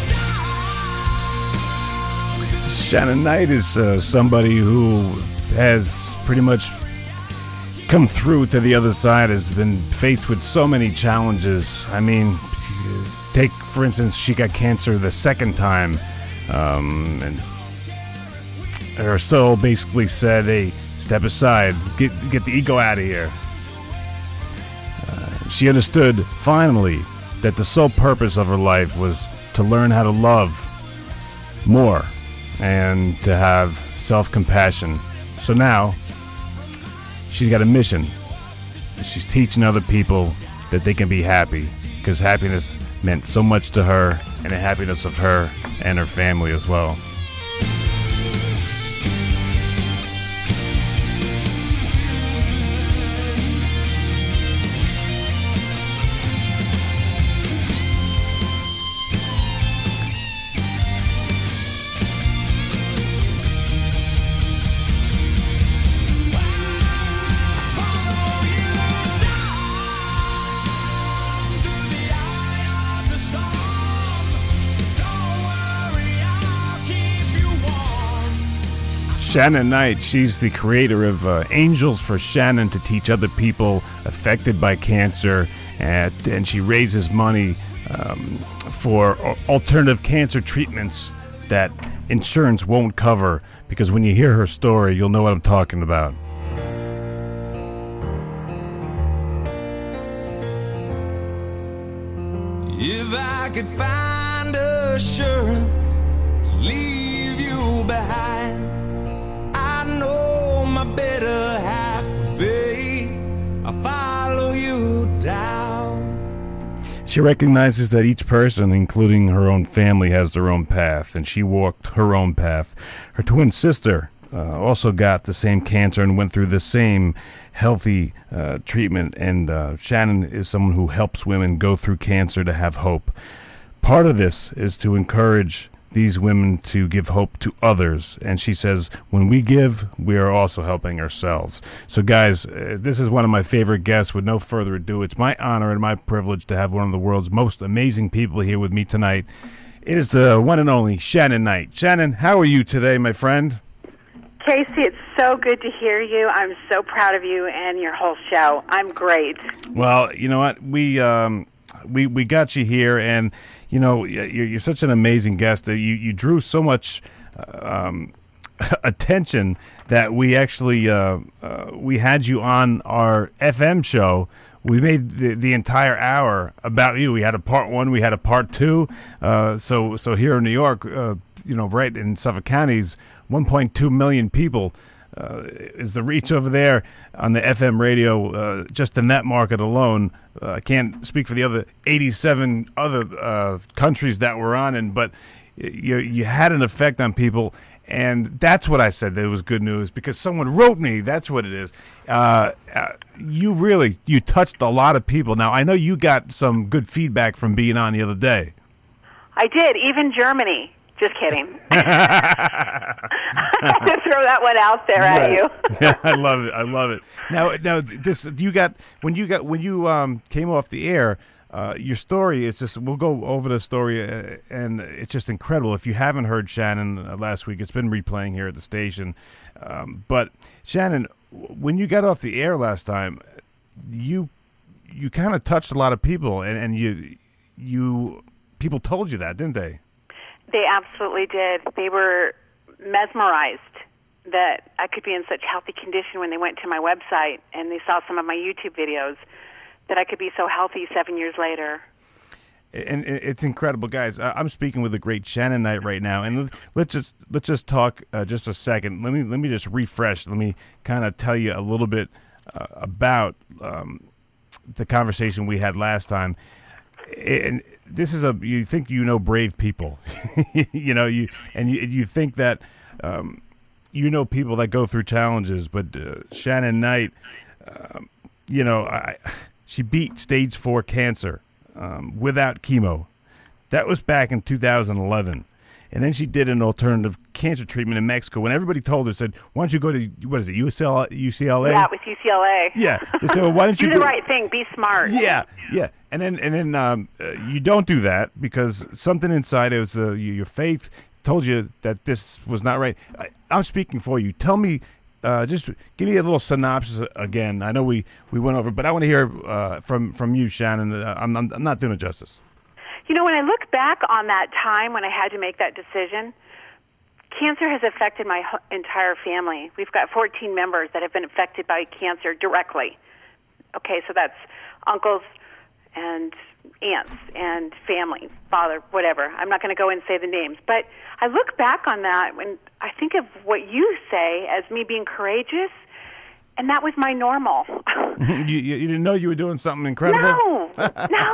down. Shannon Knight is uh, somebody who has pretty much come through to the other side, has been faced with so many challenges. I mean, take, for instance, she got cancer the second time, um, and her soul basically said, hey, step aside, get, get the ego out of here. Uh, she understood, finally, that the sole purpose of her life was to learn how to love more and to have self-compassion. So now, she's got a mission. She's teaching other people that they can be happy, because happiness meant so much to her, and the happiness of her and her family as well. Follow you down through the eye of the storm. Don't worry, I'll keep you warm. Shannon Knight, she's the creator of uh, Angels for Shannon, to teach other people affected by cancer, and, and she raises money um, for al- alternative cancer treatments that insurance won't cover, because when you hear her story, you'll know what I'm talking about. If I could find assurance to leave you behind, I know my better half would fade. I'll follow you down. She recognizes that each person, including her own family, has their own path, and she walked her own path. Her twin sister uh, also got the same cancer and went through the same healthy uh, treatment, and uh, Shannon is someone who helps women go through cancer to have hope. Part of this is to encourage these women to give hope to others, and she says, when we give, we are also helping ourselves. So guys, uh, this is one of my favorite guests. With no further ado, it's my honor and my privilege to have one of the world's most amazing people here with me tonight. It is the one and only Shannon Knight. Shannon, how are you today, my friend? Casey, it's so good to hear you. I'm so proud of you and your whole show. I'm great. Well, you know what? We um, we we got you here, and you know you're, you're such an amazing guest. You you drew so much um, attention that we actually uh, uh, we had you on our F M show. We made the, the entire hour about you. We had a part one, we had a part two. Uh, so so here in New York, uh, you know, right in Suffolk County's one point two million people uh, is the reach over there on the F M radio. Uh, just in that market alone, uh, I can't speak for the other eighty-seven other uh, countries that we're on, and but you you had an effect on people. And that's what I said that it was good news, because someone wrote me. That's what it is. Uh, uh, you really, you touched a lot of people. Now, I know you got some good feedback from being on the other day. I did, even Germany. Just kidding. I had to throw that one out there Right. at you. Yeah, I love it. I love it. Now, now, this you got when you got when you um, came off the air. Uh, your story is just, we'll go over the story, uh, and it's just incredible. If you haven't heard Shannon uh, last week, it's been replaying here at the station. Um, but Shannon, when you got off the air last time, you you kind of touched a lot of people, and, and you you people told you that, didn't they? They absolutely did. They were mesmerized that I could be in such healthy condition when they went to my website and they saw some of my YouTube videos, that I could be so healthy seven years later. And it's incredible, guys. I'm speaking with the great Shannon Knight right now, and let's just let's just talk uh, just a second. Let me let me just refresh. Let me kind of tell you a little bit uh, about um, the conversation we had last time. And this is a you think you know brave people, you know you and you you think that um, you know people that go through challenges, but uh, Shannon Knight, um, you know I. She beat stage four cancer um, without chemo. That was back in two thousand eleven. And then she did an alternative cancer treatment in Mexico. When everybody told her, said, why don't you go to, what is it, U C L A? U C L A? Yeah, with U C L A. Yeah. They said, well, why don't you do go? the right thing, be smart. Yeah, yeah. And then and then um, uh, you don't do that because something inside, it was uh, your faith told you that this was not right. I, I'm speaking for you. Tell me. Uh, just give me a little synopsis again. I know we, we went over, but I want to hear uh, from from you, Shannon. Uh, I'm, I'm not doing it justice. You know, when I look back on that time when I had to make that decision, cancer has affected my ho- entire family. We've got fourteen members that have been affected by cancer directly. Okay, so that's uncles and aunts and family, father, whatever. I'm not going to go and say the names. But I look back on that when I think of what you say as me being courageous, and that was my normal. you, you, you didn't know you were doing something incredible? No, no.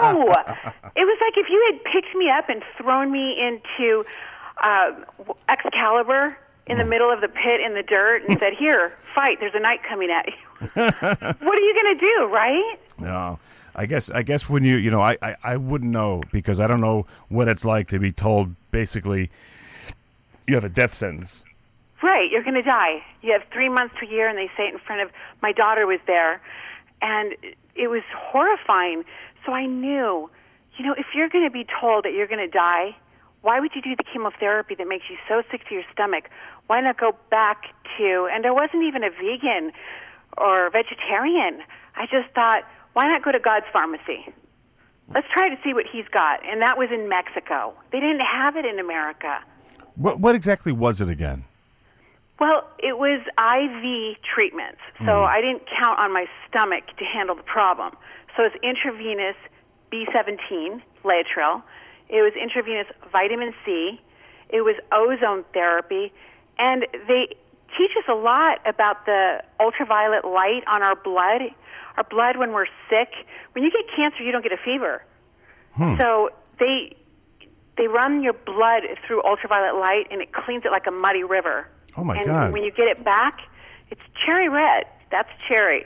It was like if you had picked me up and thrown me into uh, Excalibur in the middle of the pit in the dirt and said, here, fight, there's a knight coming at you. What are you going to do, right? No. I guess I guess when you, you know, I, I, I wouldn't know because I don't know what it's like to be told basically you have a death sentence. Right, you're going to die. You have three months to a year, and they say it in front of, my daughter was there, and it was horrifying. So I knew, you know, if you're going to be told that you're going to die, why would you do the chemotherapy that makes you so sick to your stomach? Why not go back to, and I wasn't even a vegan or vegetarian. I just thought, why not go to God's Pharmacy? Let's try to see what he's got. And that was in Mexico. They didn't have it in America. What what exactly was it again? Well, it was I V treatments, so Mm. I didn't count on my stomach to handle the problem. So it's intravenous B seventeen, Laetrile. It was intravenous vitamin C. It was ozone therapy. And they teach us a lot about the ultraviolet light on our blood. Our blood, when we're sick, when you get cancer, you don't get a fever. Hmm. So they they run your blood through ultraviolet light, and it cleans it like a muddy river. Oh, my and God. when you get it back, it's cherry red. That's cherry.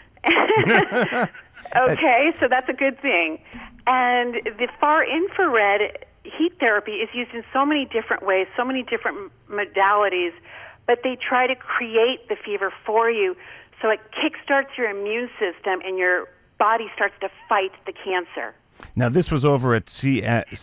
Okay, so that's a good thing. And the far infrared heat therapy is used in so many different ways, so many different modalities, but they try to create the fever for you so it kickstarts your immune system and your body starts to fight the cancer. Now, this was over at C-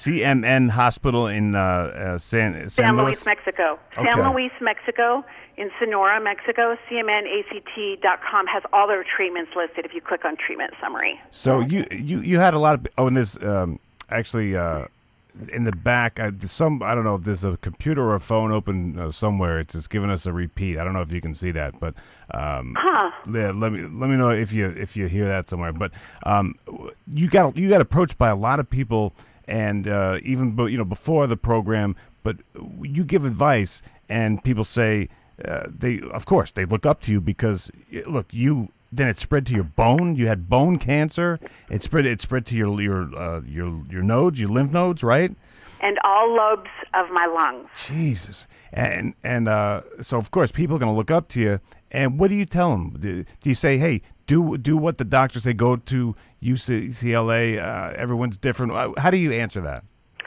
CMN Hospital in uh, uh, San, San, San Luis? Luis, Mexico. Okay. San Luis, Mexico, in Sonora, Mexico. C M N A C T dot com has all their treatments listed if you click on treatment summary. So you, you, you had a lot of... Oh, and this... Um, actually... Uh, in the back, I, some I don't know if there's a computer or a phone open uh, somewhere. It's just giving us a repeat. I don't know if you can see that, but um, Huh. yeah, let me let me know if you if you hear that somewhere. But um, you got you got approached by a lot of people, and uh, even bo- you know before the program. But you give advice, and people say uh, they of course they look up to you because look you. Then it spread to your bone. You had bone cancer. It spread. It spread to your your uh, your your nodes, your lymph nodes, right? And all lobes of my lungs. Jesus. And and uh, so of course people are going to look up to you. And what do you tell them? Do, do you say, hey, do do what the doctors say? Go to U C L A. Uh, everyone's different. How do you answer that?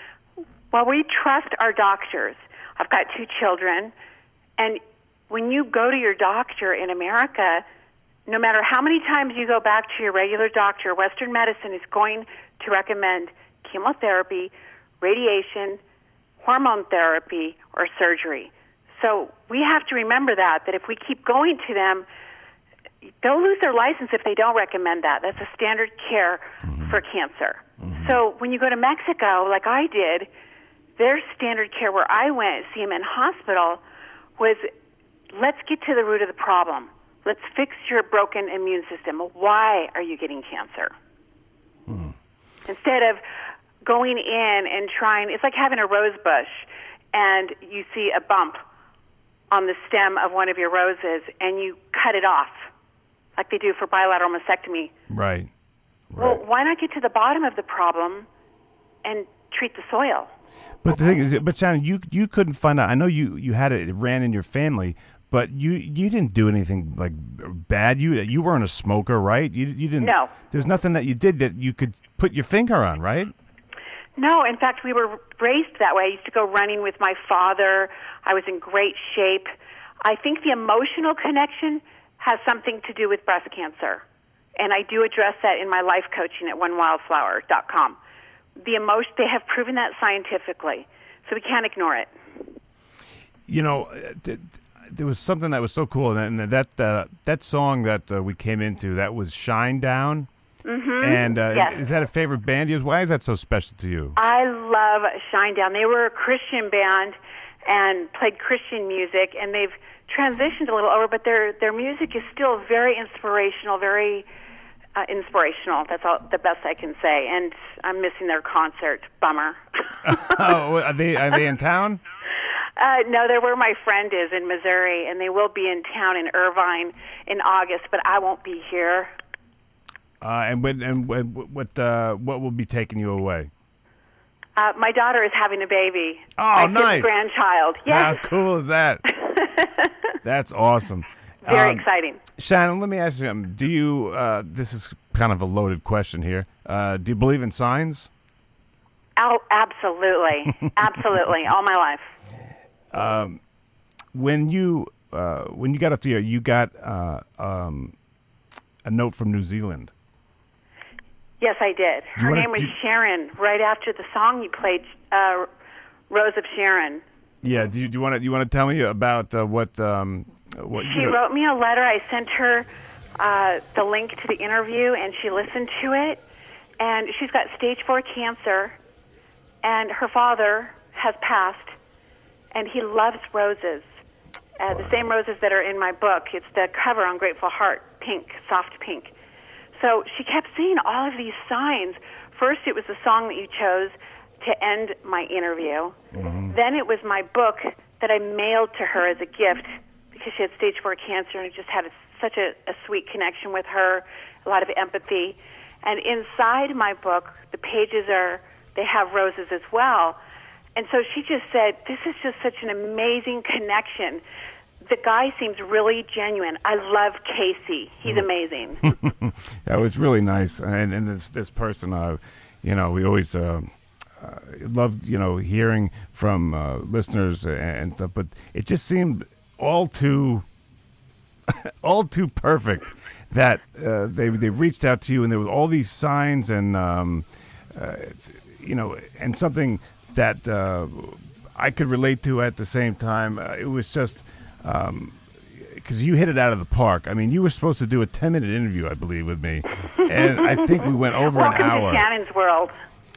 Well, we trust our doctors. I've got two children, and when you go to your doctor in America, no matter how many times you go back to your regular doctor, Western medicine is going to recommend chemotherapy, radiation, hormone therapy, or surgery. So we have to remember that, that if we keep going to them, they'll lose their license if they don't recommend that. That's a standard care mm-hmm. for cancer. Mm-hmm. So when you go to Mexico, like I did, their standard care where I went, C M N Hospital, was let's get to the root of the problem. Let's fix your broken immune system. Why are you getting cancer? Hmm. Instead of going in and trying, it's like having a rose bush and you see a bump on the stem of one of your roses and you cut it off, like they do for bilateral mastectomy. Right. right. Well, why not get to the bottom of the problem and treat the soil? But the thing is, but Shannon, you you couldn't find out. I know you, you had it, it ran in your family. But you you didn't do anything like bad. You you weren't a smoker, right? You you didn't. No. There's nothing that you did that you could put your finger on, right? No. In fact, we were raised that way. I used to go running with my father. I was in great shape. I think the emotional connection has something to do with breast cancer, and I do address that in my life coaching at one wildflower dot com. The emotion, they have proven that scientifically, so we can't ignore it. You know. Th- There was something that was so cool, and that uh, that song that uh, we came into, that was Shine Down. Mm-hmm. And uh, yes. is that a favorite band of yours? Why is that so special to you? I love Shine Down. They were a Christian band and played Christian music, and they've transitioned a little over, but their their music is still very inspirational, very uh, inspirational. That's all the best I can say. And I'm missing their concert. Bummer. Oh, are they are they in town? Uh, no, they're where my friend is in Missouri, and they will be in town in Irvine in August, but I won't be here. Uh, and when, and when, what uh, what will be taking you away? Uh, my daughter is having a baby. Oh, my nice. fifth grandchild. Yes. How cool is that? That's awesome. Very um, exciting. Shannon, let me ask you something. Do you, uh, this is kind of a loaded question here, uh, do you believe in signs? Oh, absolutely. Absolutely. All my life. Um, when you uh, when you got up there, you got uh, um, a note from New Zealand. Yes, I did. Her wanna, name was you, Sharon. Right after the song you played, uh, "Rose of Sharon." Yeah. Do you, do you want to do you want to tell me about uh, what um, what she you know, wrote me a letter? I sent her uh, the link to the interview, and she listened to it. And she's got stage four cancer, and her father has passed. and he loves roses. Uh, the same roses that are in my book. It's the cover on Grateful Heart, pink, soft pink. So she kept seeing all of these signs. First, it was the song that you chose to end my interview. Mm-hmm. Then it was my book that I mailed to her as a gift because she had stage four cancer, and I just had a, such a, a sweet connection with her, a lot of empathy. And inside my book, the pages are, they have roses as well. And so she just said, this is just such an amazing connection. The guy seems really genuine. I love Casey. He's amazing. That was really nice. And, and this this person, uh, you know, we always uh, uh, loved, you know, hearing from uh, listeners and stuff. But it just seemed all too, all too perfect that uh, they they reached out to you, and there was all these signs and, um, uh, you know, and something that uh, I could relate to at the same time. Uh, it was just because um, you hit it out of the park. I mean, you were supposed to do a ten-minute interview, I believe, with me, and I think we went over Welcome an hour. To Shannon's world.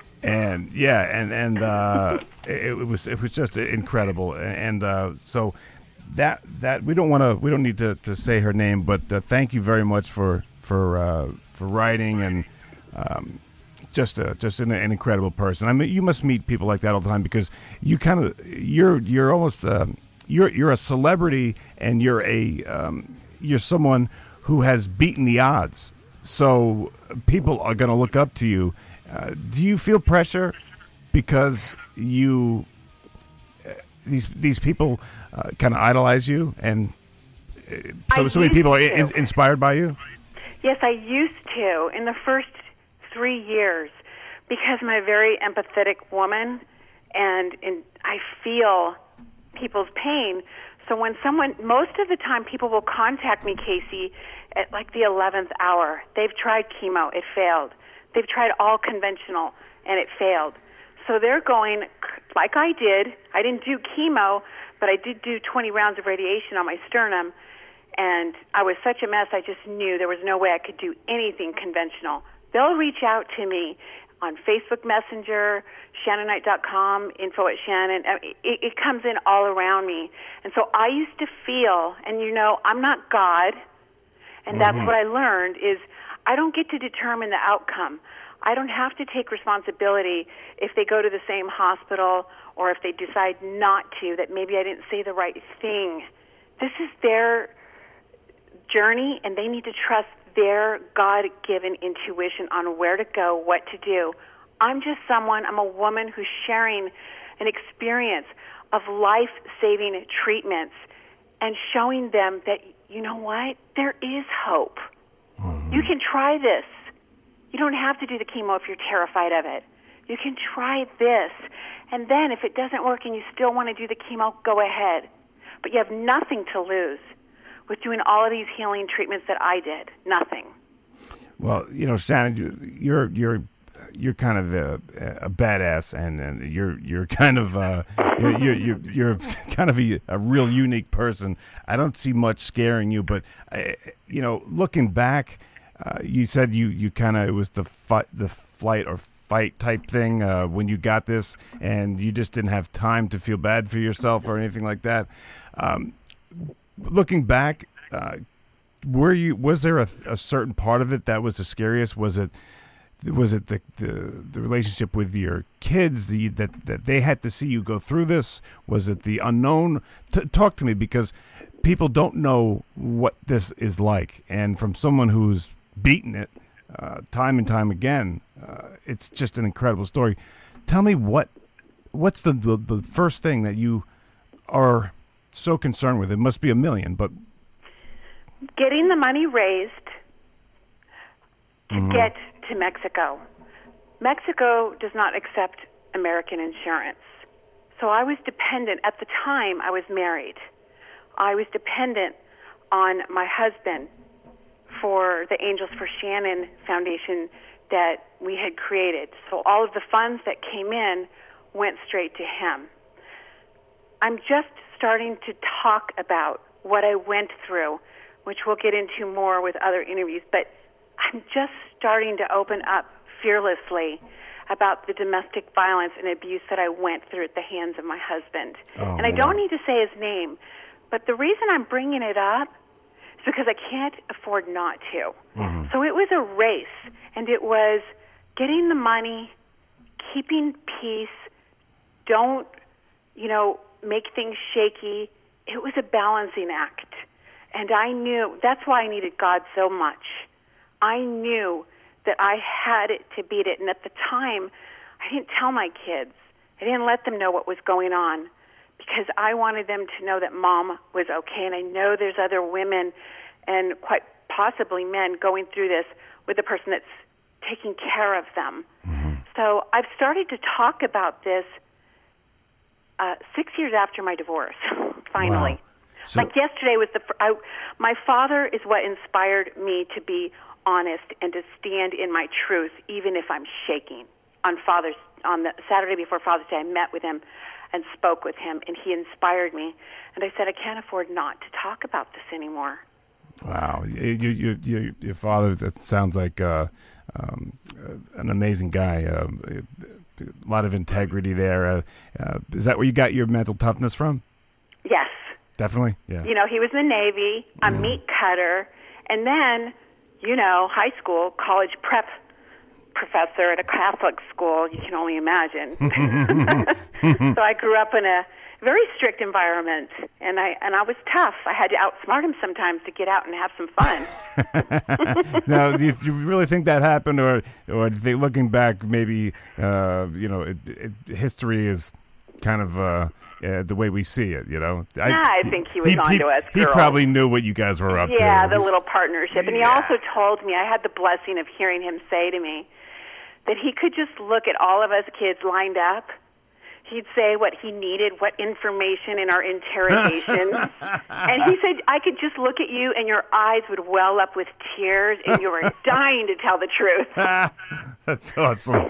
And yeah, and and uh, it, it was it was just incredible, and uh, so that that we don't want to we don't need to, to say her name, but uh, thank you very much for for uh, for writing and. Um, Just a just an, an incredible person. I mean, you must meet people like that all the time because you kind of you're you're almost uh, you're you're a celebrity, and you're a um, you're someone who has beaten the odds. So people are going to look up to you. Uh, do you feel pressure because you uh, these these people uh, kind of idolize you, and uh, so so many people are in, inspired by you? Yes, I used to in the first three years because I'm a very empathetic woman, and, and I feel people's pain. So when someone, most of the time people will contact me, Casey, at like the eleventh hour. They've tried chemo, it failed. They've tried all conventional, and it failed. So they're going, like I did, I didn't do chemo, but I did do twenty rounds of radiation on my sternum, and I was such a mess, I just knew there was no way I could do anything conventional. They'll reach out to me on Facebook Messenger, Shannon Knight dot com, info at Shannon. It, it comes in all around me. And so I used to feel, and you know, I'm not God, and that's mm-hmm. what I learned is I don't get to determine the outcome. I don't have to take responsibility if they go to the same hospital or if they decide not to, that maybe I didn't say the right thing. This is their journey, and they need to trust their God-given intuition on where to go, what to do. I'm just someone, I'm a woman who's sharing an experience of life-saving treatments and showing them that, you know what, there is hope. Mm-hmm. You can try this. You don't have to do the chemo if you're terrified of it. You can try this. And then if it doesn't work and you still want to do the chemo, go ahead. But you have nothing to lose with doing all of these healing treatments that I did. Nothing. Well, you know, Shannon, you're you're you're kind of a, a badass, and, and you're you're kind of uh, you're, you're you're kind of a, a real unique person. I don't see much scaring you, but uh, you know, looking back, uh, you said you, you kind of it was the fight, the flight or fight type thing uh, when you got this, and you just didn't have time to feel bad for yourself or anything like that. Um, Looking back, uh, were you? Was there a, a certain part of it that was the scariest? Was it? Was it the the, the relationship with your kids? The that that they had to see you go through this? Was it the unknown? T- talk to me, because people don't know what this is like, and from someone who's beaten it uh, time and time again, uh, it's just an incredible story. Tell me what what's the the, the first thing that you are so concerned with? It must be a million, but getting the money raised to mm-hmm. get to Mexico. Mexico does not accept American insurance. So I was dependent. At the time, I was married. I was dependent on my husband for the Angels for Shannon Foundation that we had created. So all of the funds that came in went straight to him. I'm just starting to talk about what I went through, which we'll get into more with other interviews, but I'm just starting to open up fearlessly about the domestic violence and abuse that I went through at the hands of my husband. Oh, and I man. don't need to say his name, but the reason I'm bringing it up is because I can't afford not to. Mm-hmm. So it was a race, and it was getting the money, keeping peace, don't, you know, make things shaky. It was a balancing act. And I knew, that's why I needed God so much. I knew that I had it to beat it. And at the time, I didn't tell my kids. I didn't let them know what was going on because I wanted them to know that Mom was okay. And I know there's other women and quite possibly men going through this with the person that's taking care of them. Mm-hmm. So I've started to talk about this uh, six years after my divorce, finally. Wow. So, Like yesterday was the, fir- I, my father is what inspired me to be honest and to stand in my truth, even if I'm shaking. On Father's, on the Saturday before Father's Day, I met with him and spoke with him, and he inspired me. And I said, I can't afford not to talk about this anymore. wow, you, you, you, your father, that sounds like uh, um, uh, an amazing guy. Uh, a lot of integrity there. Uh, uh, is that where you got your mental toughness from? Yes. Definitely, yeah. You know, he was in the Navy, a meat cutter, and then, you know, high school, college prep professor at a Catholic school. You can only imagine. So I grew up in a very strict environment, and I and I was tough. I had to outsmart him sometimes to get out and have some fun. Now, do you, do you really think that happened, or or do you think, looking back, maybe uh, you know, it, it, history is kind of uh, uh, the way we see it? You know, Yeah, I think he was onto us He girls. probably knew what you guys were up to. Yeah, the little partnership. And he Yeah. also told me, I had the blessing of hearing him say to me, that he could just look at all of us kids lined up. He'd say what he needed, what information in our interrogations. And he said, I could just look at you and your eyes would well up with tears and you were dying to tell the truth. That's awesome.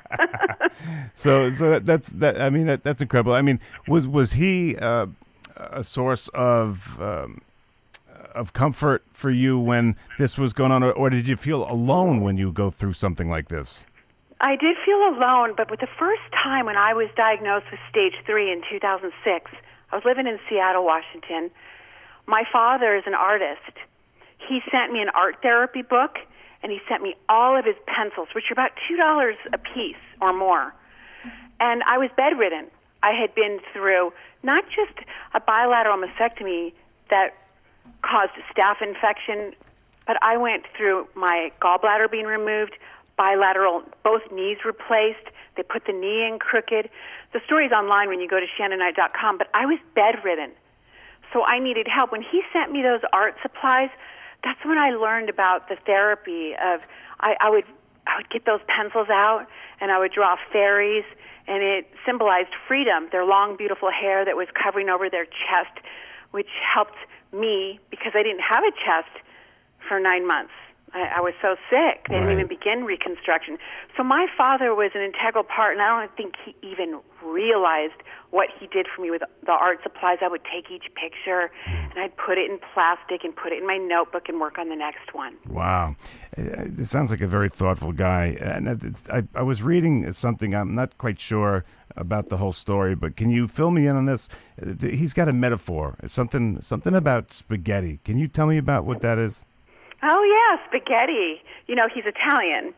so, so that, that's that. I mean, that, that's incredible. I mean, was was he uh, a source of um, of comfort for you when this was going on, or, or did you feel alone when you go through something like this? I did feel alone, but with the first time when I was diagnosed with stage three in two thousand six, I was living in Seattle, Washington. My father is an artist. He sent me an art therapy book, and he sent me all of his pencils, which are about two dollars a piece or more. And I was bedridden. I had been through not just a bilateral mastectomy that caused a staph infection, but I went through my gallbladder being removed, bilateral, both knees replaced. They put the knee in crooked. The story's online when you go to shannon knight dot com, but I was bedridden. So I needed help. When he sent me those art supplies, that's when I learned about the therapy of, I, I would I would get those pencils out and I would draw fairies, and it symbolized freedom, their long, beautiful hair that was covering over their chest, which helped me because I didn't have a chest for nine months. I, I was so sick. They didn't Right. even begin reconstruction. So my father was an integral part, and I don't think he even realized what he did for me with the art supplies. I would take each picture, and I'd put it in plastic and put it in my notebook and work on the next one. Wow. Uh, It sounds like a very thoughtful guy. And it's- I, I was reading something, I'm not quite sure about the whole story, but can you fill me in on this? Uh, He's got a metaphor, something something about spaghetti. Can you tell me about what that is? Oh, yeah, spaghetti. You know, he's Italian.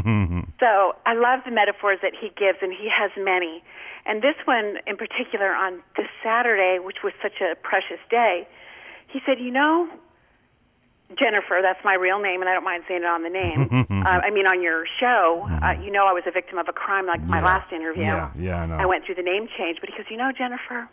So I love the metaphors that he gives, and he has many. And this one in particular on this Saturday, which was such a precious day, he said, you know, Jennifer, that's my real name, and I don't mind saying it on the name. uh, I mean, on your show, uh, you know I was a victim of a crime like my Yeah. last interview. Yeah, yeah, I know. I went through the name change, but he goes, you know, Jennifer,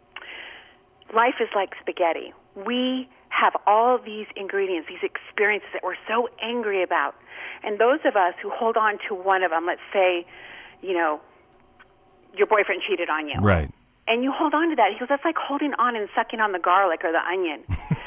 life is like spaghetti. We have all these ingredients, these experiences that we're so angry about. And those of us who hold on to one of them, let's say, you know, your boyfriend cheated on you. Right. And you hold on to that. He goes, that's like holding on and sucking on the garlic or the onion.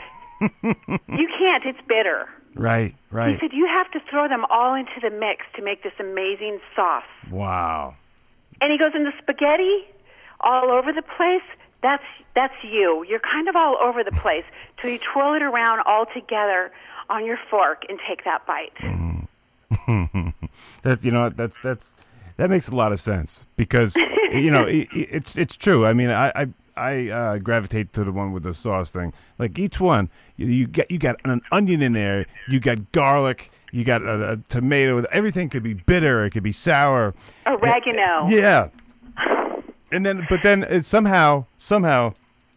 You can't. It's bitter. Right, He right. said, you have to throw them all into the mix to make this amazing sauce. Wow. And he goes, and the spaghetti all over the place, that's that's you. You're kind of all over the place till you twirl it around all together on your fork and take that bite. That you know that's that's that makes a lot of sense because you know it, it's it's true. I mean, I I, I uh, gravitate to the one with the sauce thing. Like each one, you, you got you got an onion in there, you got garlic, you got a, a tomato. Everything could be bitter, it could be sour, oregano. Yeah, and then but then it somehow somehow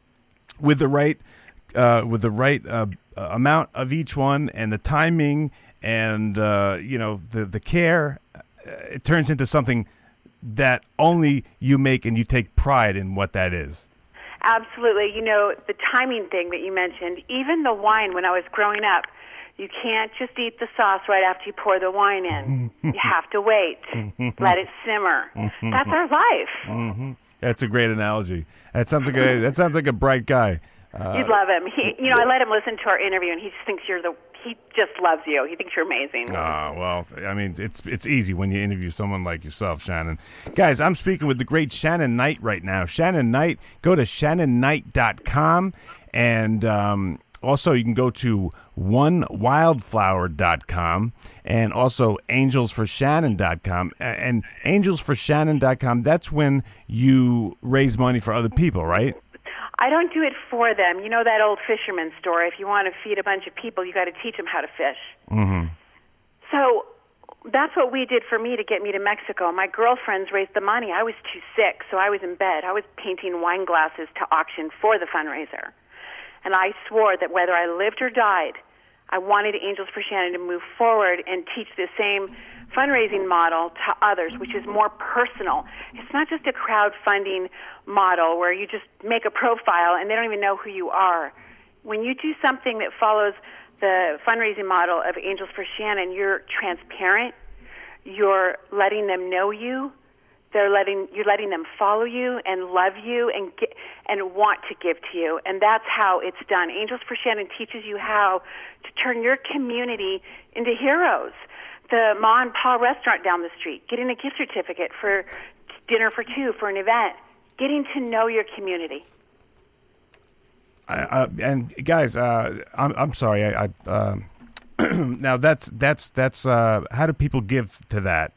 with the right uh, with the right uh, amount of each one and the timing and uh, you know the the care. It turns into something that only you make and you take pride in what that is. Absolutely. You know, the timing thing that you mentioned, even the wine when I was growing up, you can't just eat the sauce right after you pour the wine in. You have to wait. Let it simmer. That's our life. Mm-hmm. That's a great analogy. That sounds like a, that sounds like a bright guy. Uh, You'd love him. He, you know, I let him listen to our interview, and he just thinks you're the. He just loves you. He thinks you're amazing. Ah, well, I mean, it's it's easy when you interview someone like yourself, Shannon. Guys, I'm speaking with the great Shannon Knight right now. Shannon Knight. Go to shannon knight dot com, and um, also you can go to one wildflower dot com, and also angels for shannon dot com. And angels for shannon dot com. That's when you raise money for other people, right? I don't do it for them. You know that old fisherman story. If you want to feed a bunch of people, you got to teach them how to fish. Mm-hmm. So that's what we did for me to get me to Mexico. My girlfriends raised the money. I was too sick, so I was in bed. I was painting wine glasses to auction for the fundraiser. And I swore that whether I lived or died, I wanted Angels for Shannon to move forward and teach the same fundraising model to others, which is more personal. It's not just a crowdfunding model where you just make a profile and they don't even know who you are. When you do something that follows the fundraising model of Angels for Shannon, you're transparent, you're letting them know you, they're letting you're letting them follow you and love you and get, and want to give to you, and that's how it's done. Angels for Shannon teaches you how to turn your community into heroes. The Ma and Pa restaurant down the street, getting a gift certificate for dinner for two for an event, getting to know your community. Uh, and guys, uh, I'm I'm sorry. I, I uh, now that's that's that's uh, how do people give to that?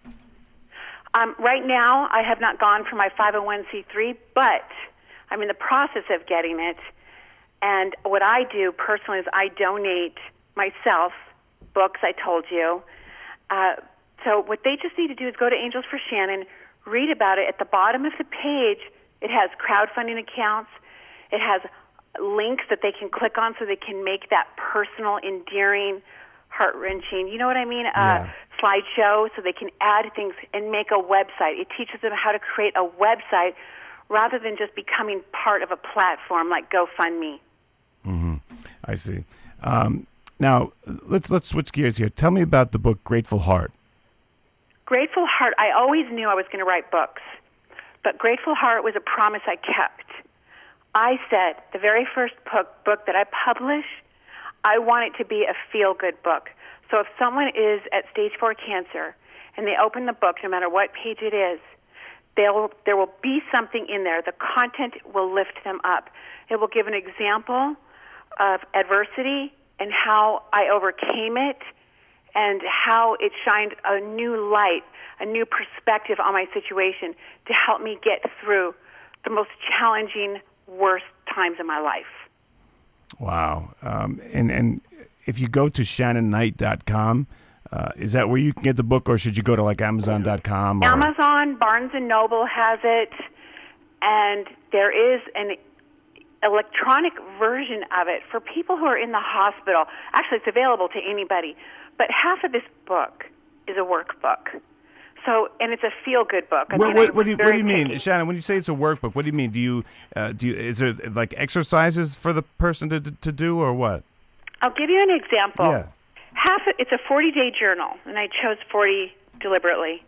Um, right now, I have not gone for my five oh one c three, but I'm in the process of getting it. And what I do personally is I donate myself books. I told you. Uh, so what they just need to do is go to Angels for Shannon, read about it. At the bottom of the page, it has crowdfunding accounts. It has links that they can click on so they can make that personal, endearing, heart-wrenching, you know what I mean, uh, yeah. slideshow, so they can add things and make a website. It teaches them how to create a website rather than just becoming part of a platform like GoFundMe. Mm-hmm. I see. Um, now, let's let's switch gears here. Tell me about the book Grateful Heart. Grateful Heart, I always knew I was going to write books, but Grateful Heart was a promise I kept. I said, the very first book, book that I publish, I want it to be a feel-good book. So if someone is at stage four cancer and they open the book, no matter what page it is, they'll, there will be something in there. The content will lift them up. It will give an example of adversity and how I overcame it and how it shined a new light, a new perspective on my situation to help me get through the most challenging, worst times in my life. Wow. Um, and, and if you go to shannon knight dot com, uh, is that where you can get the book, or should you go to like amazon dot com? Or? Amazon, Barnes and Noble has it, and there is an electronic version of it for people who are in the hospital. Actually, it's available to anybody, but half of this book is a workbook. So, and it's a feel-good book. I What, mean, what, what, do you, what do you picky. mean, Shannon? When you say it's a workbook, what do you mean? Do you, uh, do you, is there like exercises for the person to to do, or what? I'll give you an example. Yeah. Half it, it's a forty-day journal, and I chose forty deliberately.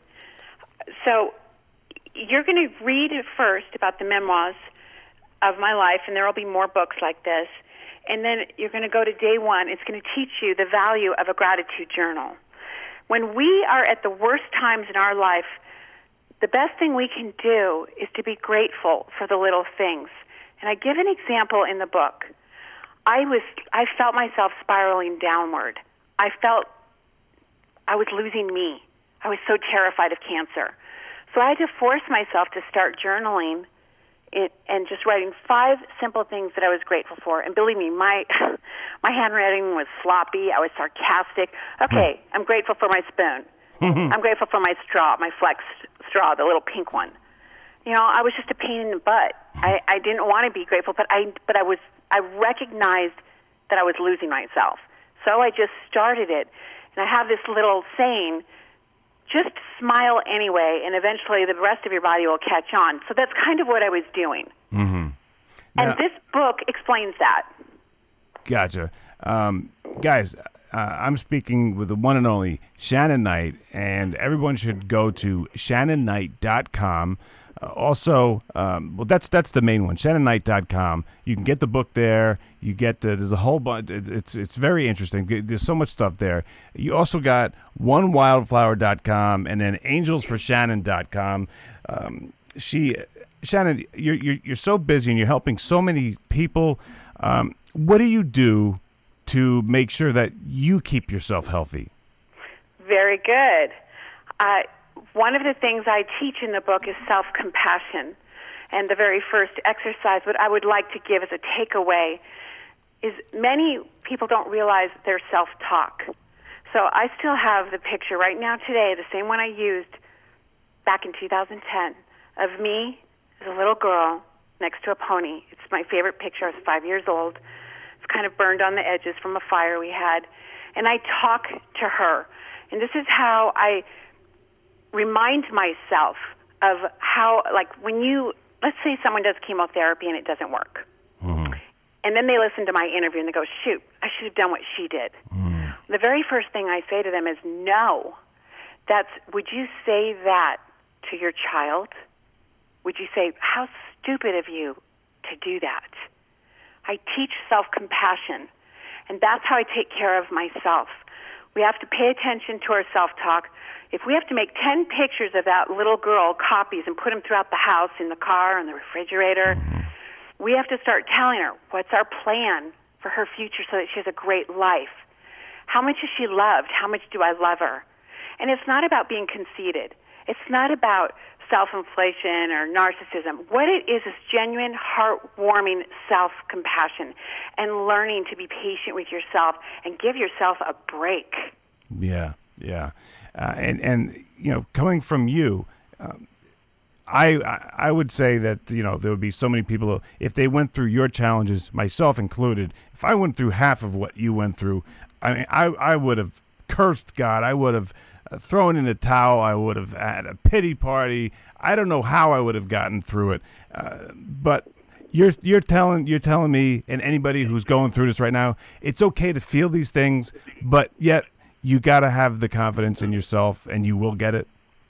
So you're going to read first about the memoirs of my life, and there will be more books like this. And then you're going to go to day one. It's going to teach you the value of a gratitude journal. When we are at the worst times in our life, the best thing we can do is to be grateful for the little things. And I give an example in the book. I was, I felt myself spiraling downward. I felt I was losing me. I was so terrified of cancer. So I had to force myself to start journaling it, and just writing five simple things that I was grateful for. And believe me, my my handwriting was sloppy. I was sarcastic. Okay, I'm grateful for my spoon. I'm grateful for my straw, my Flex straw, the little pink one. You know, I was just a pain in the butt. I, I didn't want to be grateful, but I but I was I recognized that I was losing myself. So I just started it. And I have this little saying, just smile anyway, and eventually the rest of your body will catch on. So that's kind of what I was doing. Mm-hmm. And Now, this book explains that. Gotcha. Um, guys, uh, I'm speaking with the one and only Shannon Knight, and everyone should go to shannon knight dot com. Uh, also, um, well, that's that's the main one, shannon knight dot com. You can get the book there. You get the, there's a whole bunch. It's it's very interesting. There's so much stuff there. You also got one wildflower dot com and then angels for shannon dot com. Um, she, Shannon, you're, you're you're so busy and you're helping so many people. Um, what do you do to make sure that you keep yourself healthy? Very good. Uh, one of the things I teach in the book is self-compassion. And the very first exercise, what I would like to give as a takeaway, is many people don't realize their self-talk. So I still have the picture right now today, the same one I used back in two thousand ten, of me as a little girl next to a pony. It's my favorite picture. I was five years old. It's kind of burned on the edges from a fire we had. And I talk to her. And this is how I remind myself of how, like, when you, let's say someone does chemotherapy and it doesn't work. Mm-hmm. And then they listen to my interview and they go, shoot, I should have done what she did. Mm. The very first thing I say to them is, no. That's, would you say that to your child? Would you say, how stupid of you to do that? I teach self-compassion, and that's how I take care of myself. We have to pay attention to our self-talk. If we have to make ten pictures of that little girl, copies, and put them throughout the house, in the car, in the refrigerator, mm-hmm. we have to start telling her what's our plan for her future so that she has a great life. How much is she loved? How much do I love her? And it's not about being conceited. It's not about self-inflation or narcissism. What it is is genuine, heartwarming self-compassion and learning to be patient with yourself and give yourself a break. Yeah, yeah. Uh, and, and, you know, coming from you, um, I I would say that, you know, there would be so many people, who, if they went through your challenges, myself included, if I went through half of what you went through, I mean, I, I would have cursed God. I would have uh, thrown in a towel. I would have had a pity party. I don't know how I would have gotten through it. Uh, but you're you're telling you're telling me, and anybody who's going through this right now, it's okay to feel these things, but yet you got to have the confidence in yourself, and you will get it.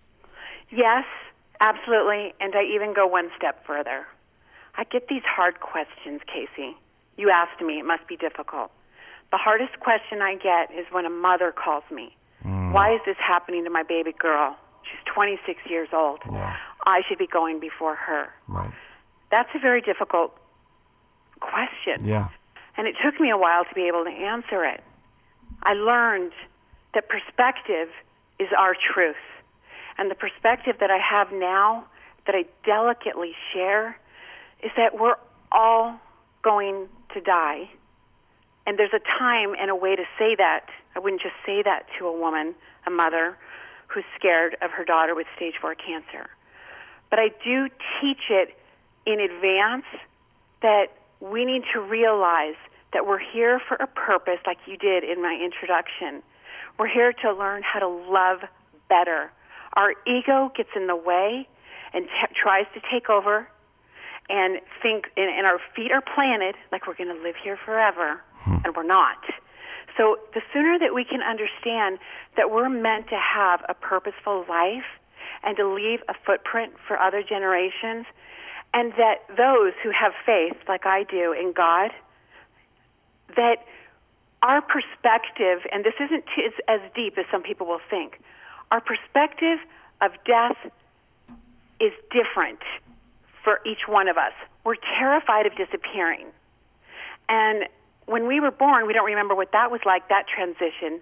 Yes. Absolutely, and I even go one step further. I get these hard questions, Casey. You asked me, it must be difficult. The hardest question I get is when a mother calls me. Mm. Why is this happening to my baby girl? She's twenty-six years old. Yeah. I should be going before her. Right. That's a very difficult question. Yeah. And it took me a while to be able to answer it. I learned that perspective is our truth. And the perspective that I have now, that I delicately share, is that we're all going to die. And there's a time and a way to say that. I wouldn't just say that to a woman, a mother, who's scared of her daughter with stage four cancer. But I do teach it in advance that we need to realize that we're here for a purpose, like you did in my introduction. We're here to learn how to love better. Our ego gets in the way and t- tries to take over and think, and, and our feet are planted like we're going to live here forever, hmm. and we're not. So the sooner that we can understand that we're meant to have a purposeful life and to leave a footprint for other generations, and that those who have faith, like I do, in God, that our perspective, and this isn't t- as deep as some people will think, our perspective of death is different for each one of us. We're terrified of disappearing. And when we were born, we don't remember what that was like, that transition.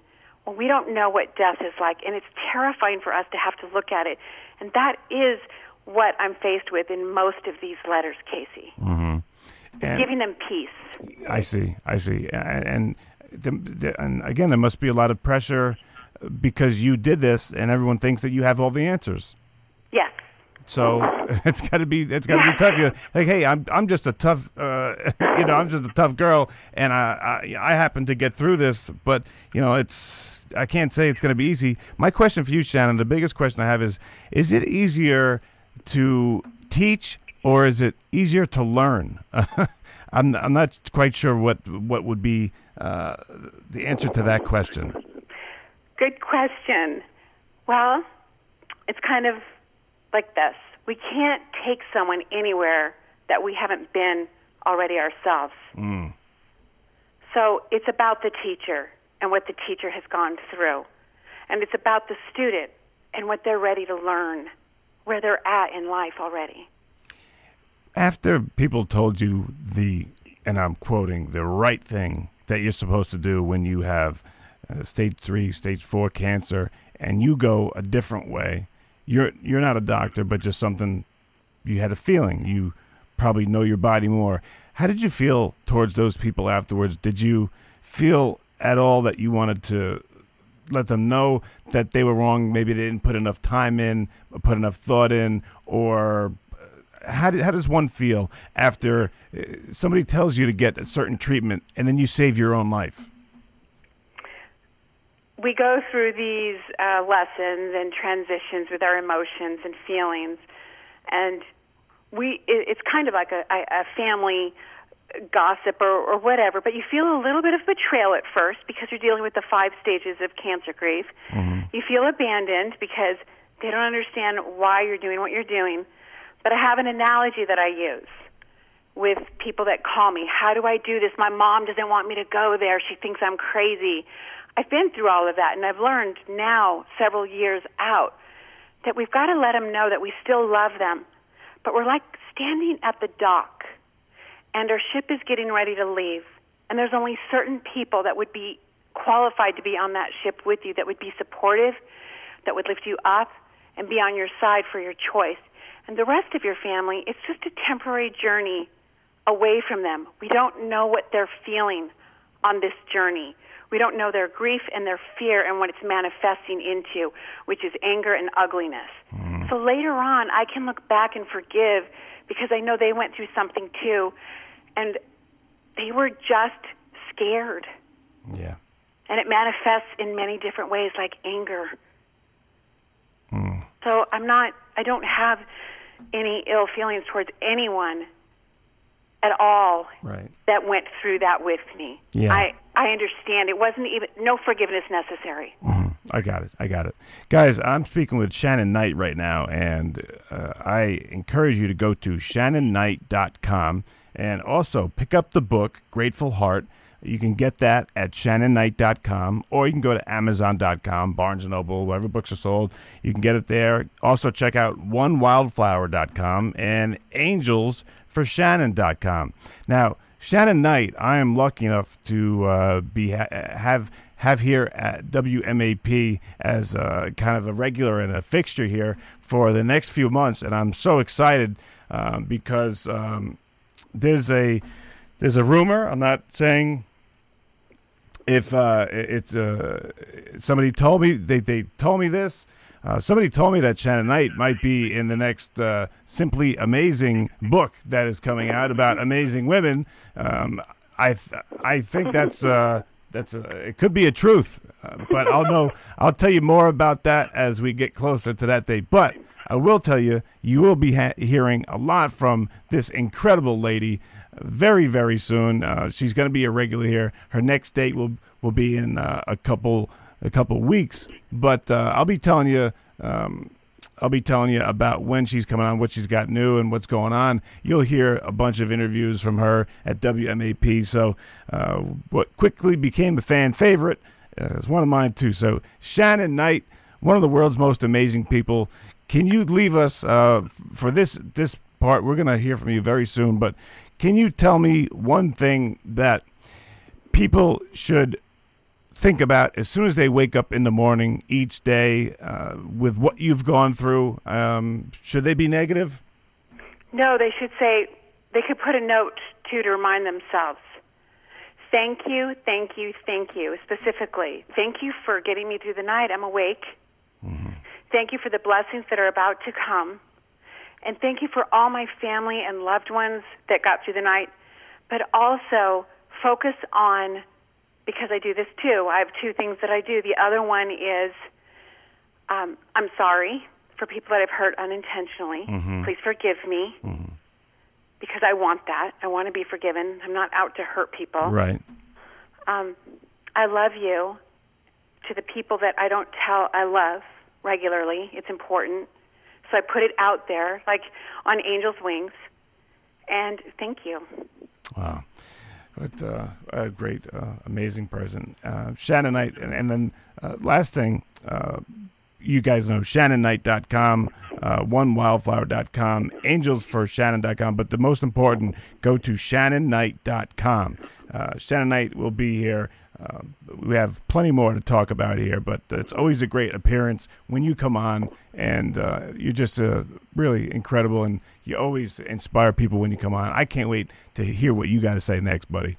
we don't know what death is like, and it's terrifying for us to have to look at it. And that is what I'm faced with in most of these letters, Casey. Mm-hmm. And giving them peace. I see, I see. And, and, the, the, and again, there must be a lot of pressure because you did this, and everyone thinks that you have all the answers. Yes. So it's got to be it's got to be tough. You're like, hey, I'm I'm just a tough, uh, you know, I'm just a tough girl, and I, I I happen to get through this. But you know, it's I can't say it's going to be easy. My question for you, Shannon, the biggest question I have is: is it easier to teach or is it easier to learn? I'm I'm not quite sure what what would be uh, the answer to that question. Good question. Well, it's kind of like this. We can't take someone anywhere that we haven't been already ourselves. Mm. So it's about the teacher and what the teacher has gone through. And it's about the student and what they're ready to learn, where they're at in life already. After people told you the, and I'm quoting, the right thing that you're supposed to do when you have uh, stage three, stage four cancer, and you go a different way, You're you're not a doctor, but just something, you had a feeling. You probably know your body more. How did you feel towards those people afterwards? Did you feel at all that you wanted to let them know that they were wrong? Maybe they didn't put enough time in, put enough thought in, or how, did, how does one feel after somebody tells you to get a certain treatment and then you save your own life? We go through these uh, lessons and transitions with our emotions and feelings, and we it, it's kind of like a, a family gossip or, or whatever, but you feel a little bit of betrayal at first because you're dealing with the five stages of cancer grief. Mm-hmm. You feel abandoned because they don't understand why you're doing what you're doing. But I have an analogy that I use with people that call me. How do I do this? My mom doesn't want me to go there. She thinks I'm crazy. I've been through all of that, and I've learned now, several years out, that we've got to let them know that we still love them. But we're like standing at the dock, and our ship is getting ready to leave, and there's only certain people that would be qualified to be on that ship with you, that would be supportive, that would lift you up, and be on your side for your choice. And the rest of your family, it's just a temporary journey away from them. We don't know what they're feeling on this journey. We don't know their grief and their fear and what it's manifesting into, which is anger and ugliness. Mm. So later on, I can look back and forgive because I know they went through something too, and they were just scared. Yeah. And it manifests in many different ways, like anger. Mm. So I'm not, I don't have any ill feelings towards anyone at all right. that went through that with me. Yeah. I, I understand. It wasn't even, no forgiveness necessary. Mm-hmm. I got it. I got it. Guys, I'm speaking with Shannon Knight right now, and uh, I encourage you to go to shannon knight dot com and also pick up the book, Grateful Heart. You can get that at shannon knight dot com, or you can go to amazon dot com, Barnes and Noble, wherever books are sold. You can get it there. Also check out one wildflower dot com and angels for shannon dot com. Now, Shannon Knight, I am lucky enough to uh, be ha- have have here at W M A P as uh, kind of a regular and a fixture here for the next few months, and I'm so excited uh, because um, there's a there's a rumor. I'm not saying if uh, it's uh, somebody told me they they told me this. Uh, somebody told me that Shannon Knight might be in the next uh, Simply Amazing book that is coming out about amazing women. Um, I th- I think that's uh, that's a, it could be a truth, uh, but I'll know. I'll tell you more about that as we get closer to that date. But I will tell you, you will be ha- hearing a lot from this incredible lady very very soon. Uh, she's going to be a regular here. Her next date will will be in uh, a couple. a couple weeks, but uh, I'll be telling you um, I'll be telling you about when she's coming on, what she's got new and what's going on. You'll hear a bunch of interviews from her at W M A P, so uh, what quickly became a fan favorite uh, is one of mine too. So Shannon Knight, one of the world's most amazing people. Can you leave us uh, f- for this this part? We're going to hear from you very soon, but can you tell me one thing that people should think about as soon as they wake up in the morning each day uh, with what you've gone through? Um, should they be negative? No, they should say, they could put a note, too, to remind themselves. Thank you, thank you, thank you, specifically. Thank you for getting me through the night. I'm awake. Mm-hmm. Thank you for the blessings that are about to come. And thank you for all my family and loved ones that got through the night. But also focus on, because I do this too, I have two things that I do. The other one is, um, I'm sorry for people that I've hurt unintentionally. Mm-hmm. Please forgive me. Mm-hmm. Because I want that. I want to be forgiven. I'm not out to hurt people. Right. Um, I love you to the people that I don't tell I love regularly. It's important. So I put it out there, like on Angel's Wings. And thank you. Wow. What uh, a great, uh, amazing person. Uh, Shannon Knight. And, and then uh, last thing, uh, you guys know Shannon Knight dot com, uh, one wildflower dot com, angels for shannon dot com. But the most important, go to Shannon Knight dot com. Uh, Shannon Knight will be here. Uh, we have plenty more to talk about here, but it's always a great appearance when you come on, and uh, you're just uh, really incredible, and you always inspire people when you come on. I can't wait to hear what you got to say next, buddy.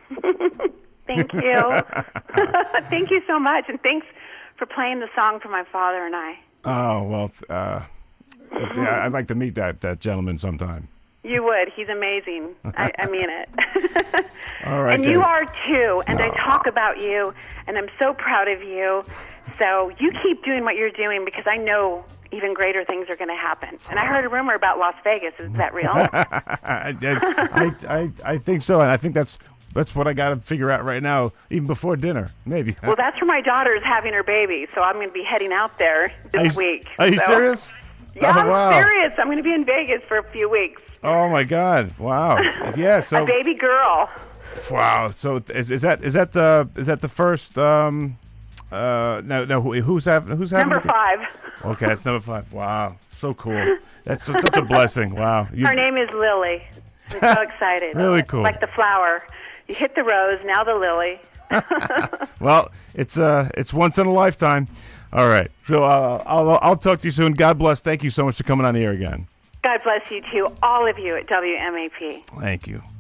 Thank you. Thank you so much, and thanks for playing the song for my father and I. Oh, well, uh, I'd like to meet that, that gentleman sometime. You would. He's amazing. I, I mean it. All right, and guys. you are too. And oh. I talk about you, and I'm so proud of you. So you keep doing what you're doing, because I know even greater things are going to happen. And I heard a rumor about Las Vegas. Is that real? I, I, I, I think so, and I think that's that's what I got to figure out right now, even before dinner, maybe. Well, that's where my daughter is having her baby, so I'm going to be heading out there this are you, week. Are you so. serious? Yeah, oh, I'm wow. serious. I'm going to be in Vegas for a few weeks. Oh my God! Wow. Yeah. So a baby girl. Wow. So is is that is that uh, is that the first? Um, uh, no, no. Who's having? Who's having? Number the, five. Okay, that's number five. Wow. So cool. That's so, such a blessing. Wow. You, Her name is Lily. I'm so excited. Really cool. Like the flower. You hit the rose, now the lily. Well, it's uh, it's once in a lifetime. All right. So uh, I'll I'll talk to you soon. God bless. Thank you so much for coming on the air again. God bless you too, all of you at W M A P. Thank you.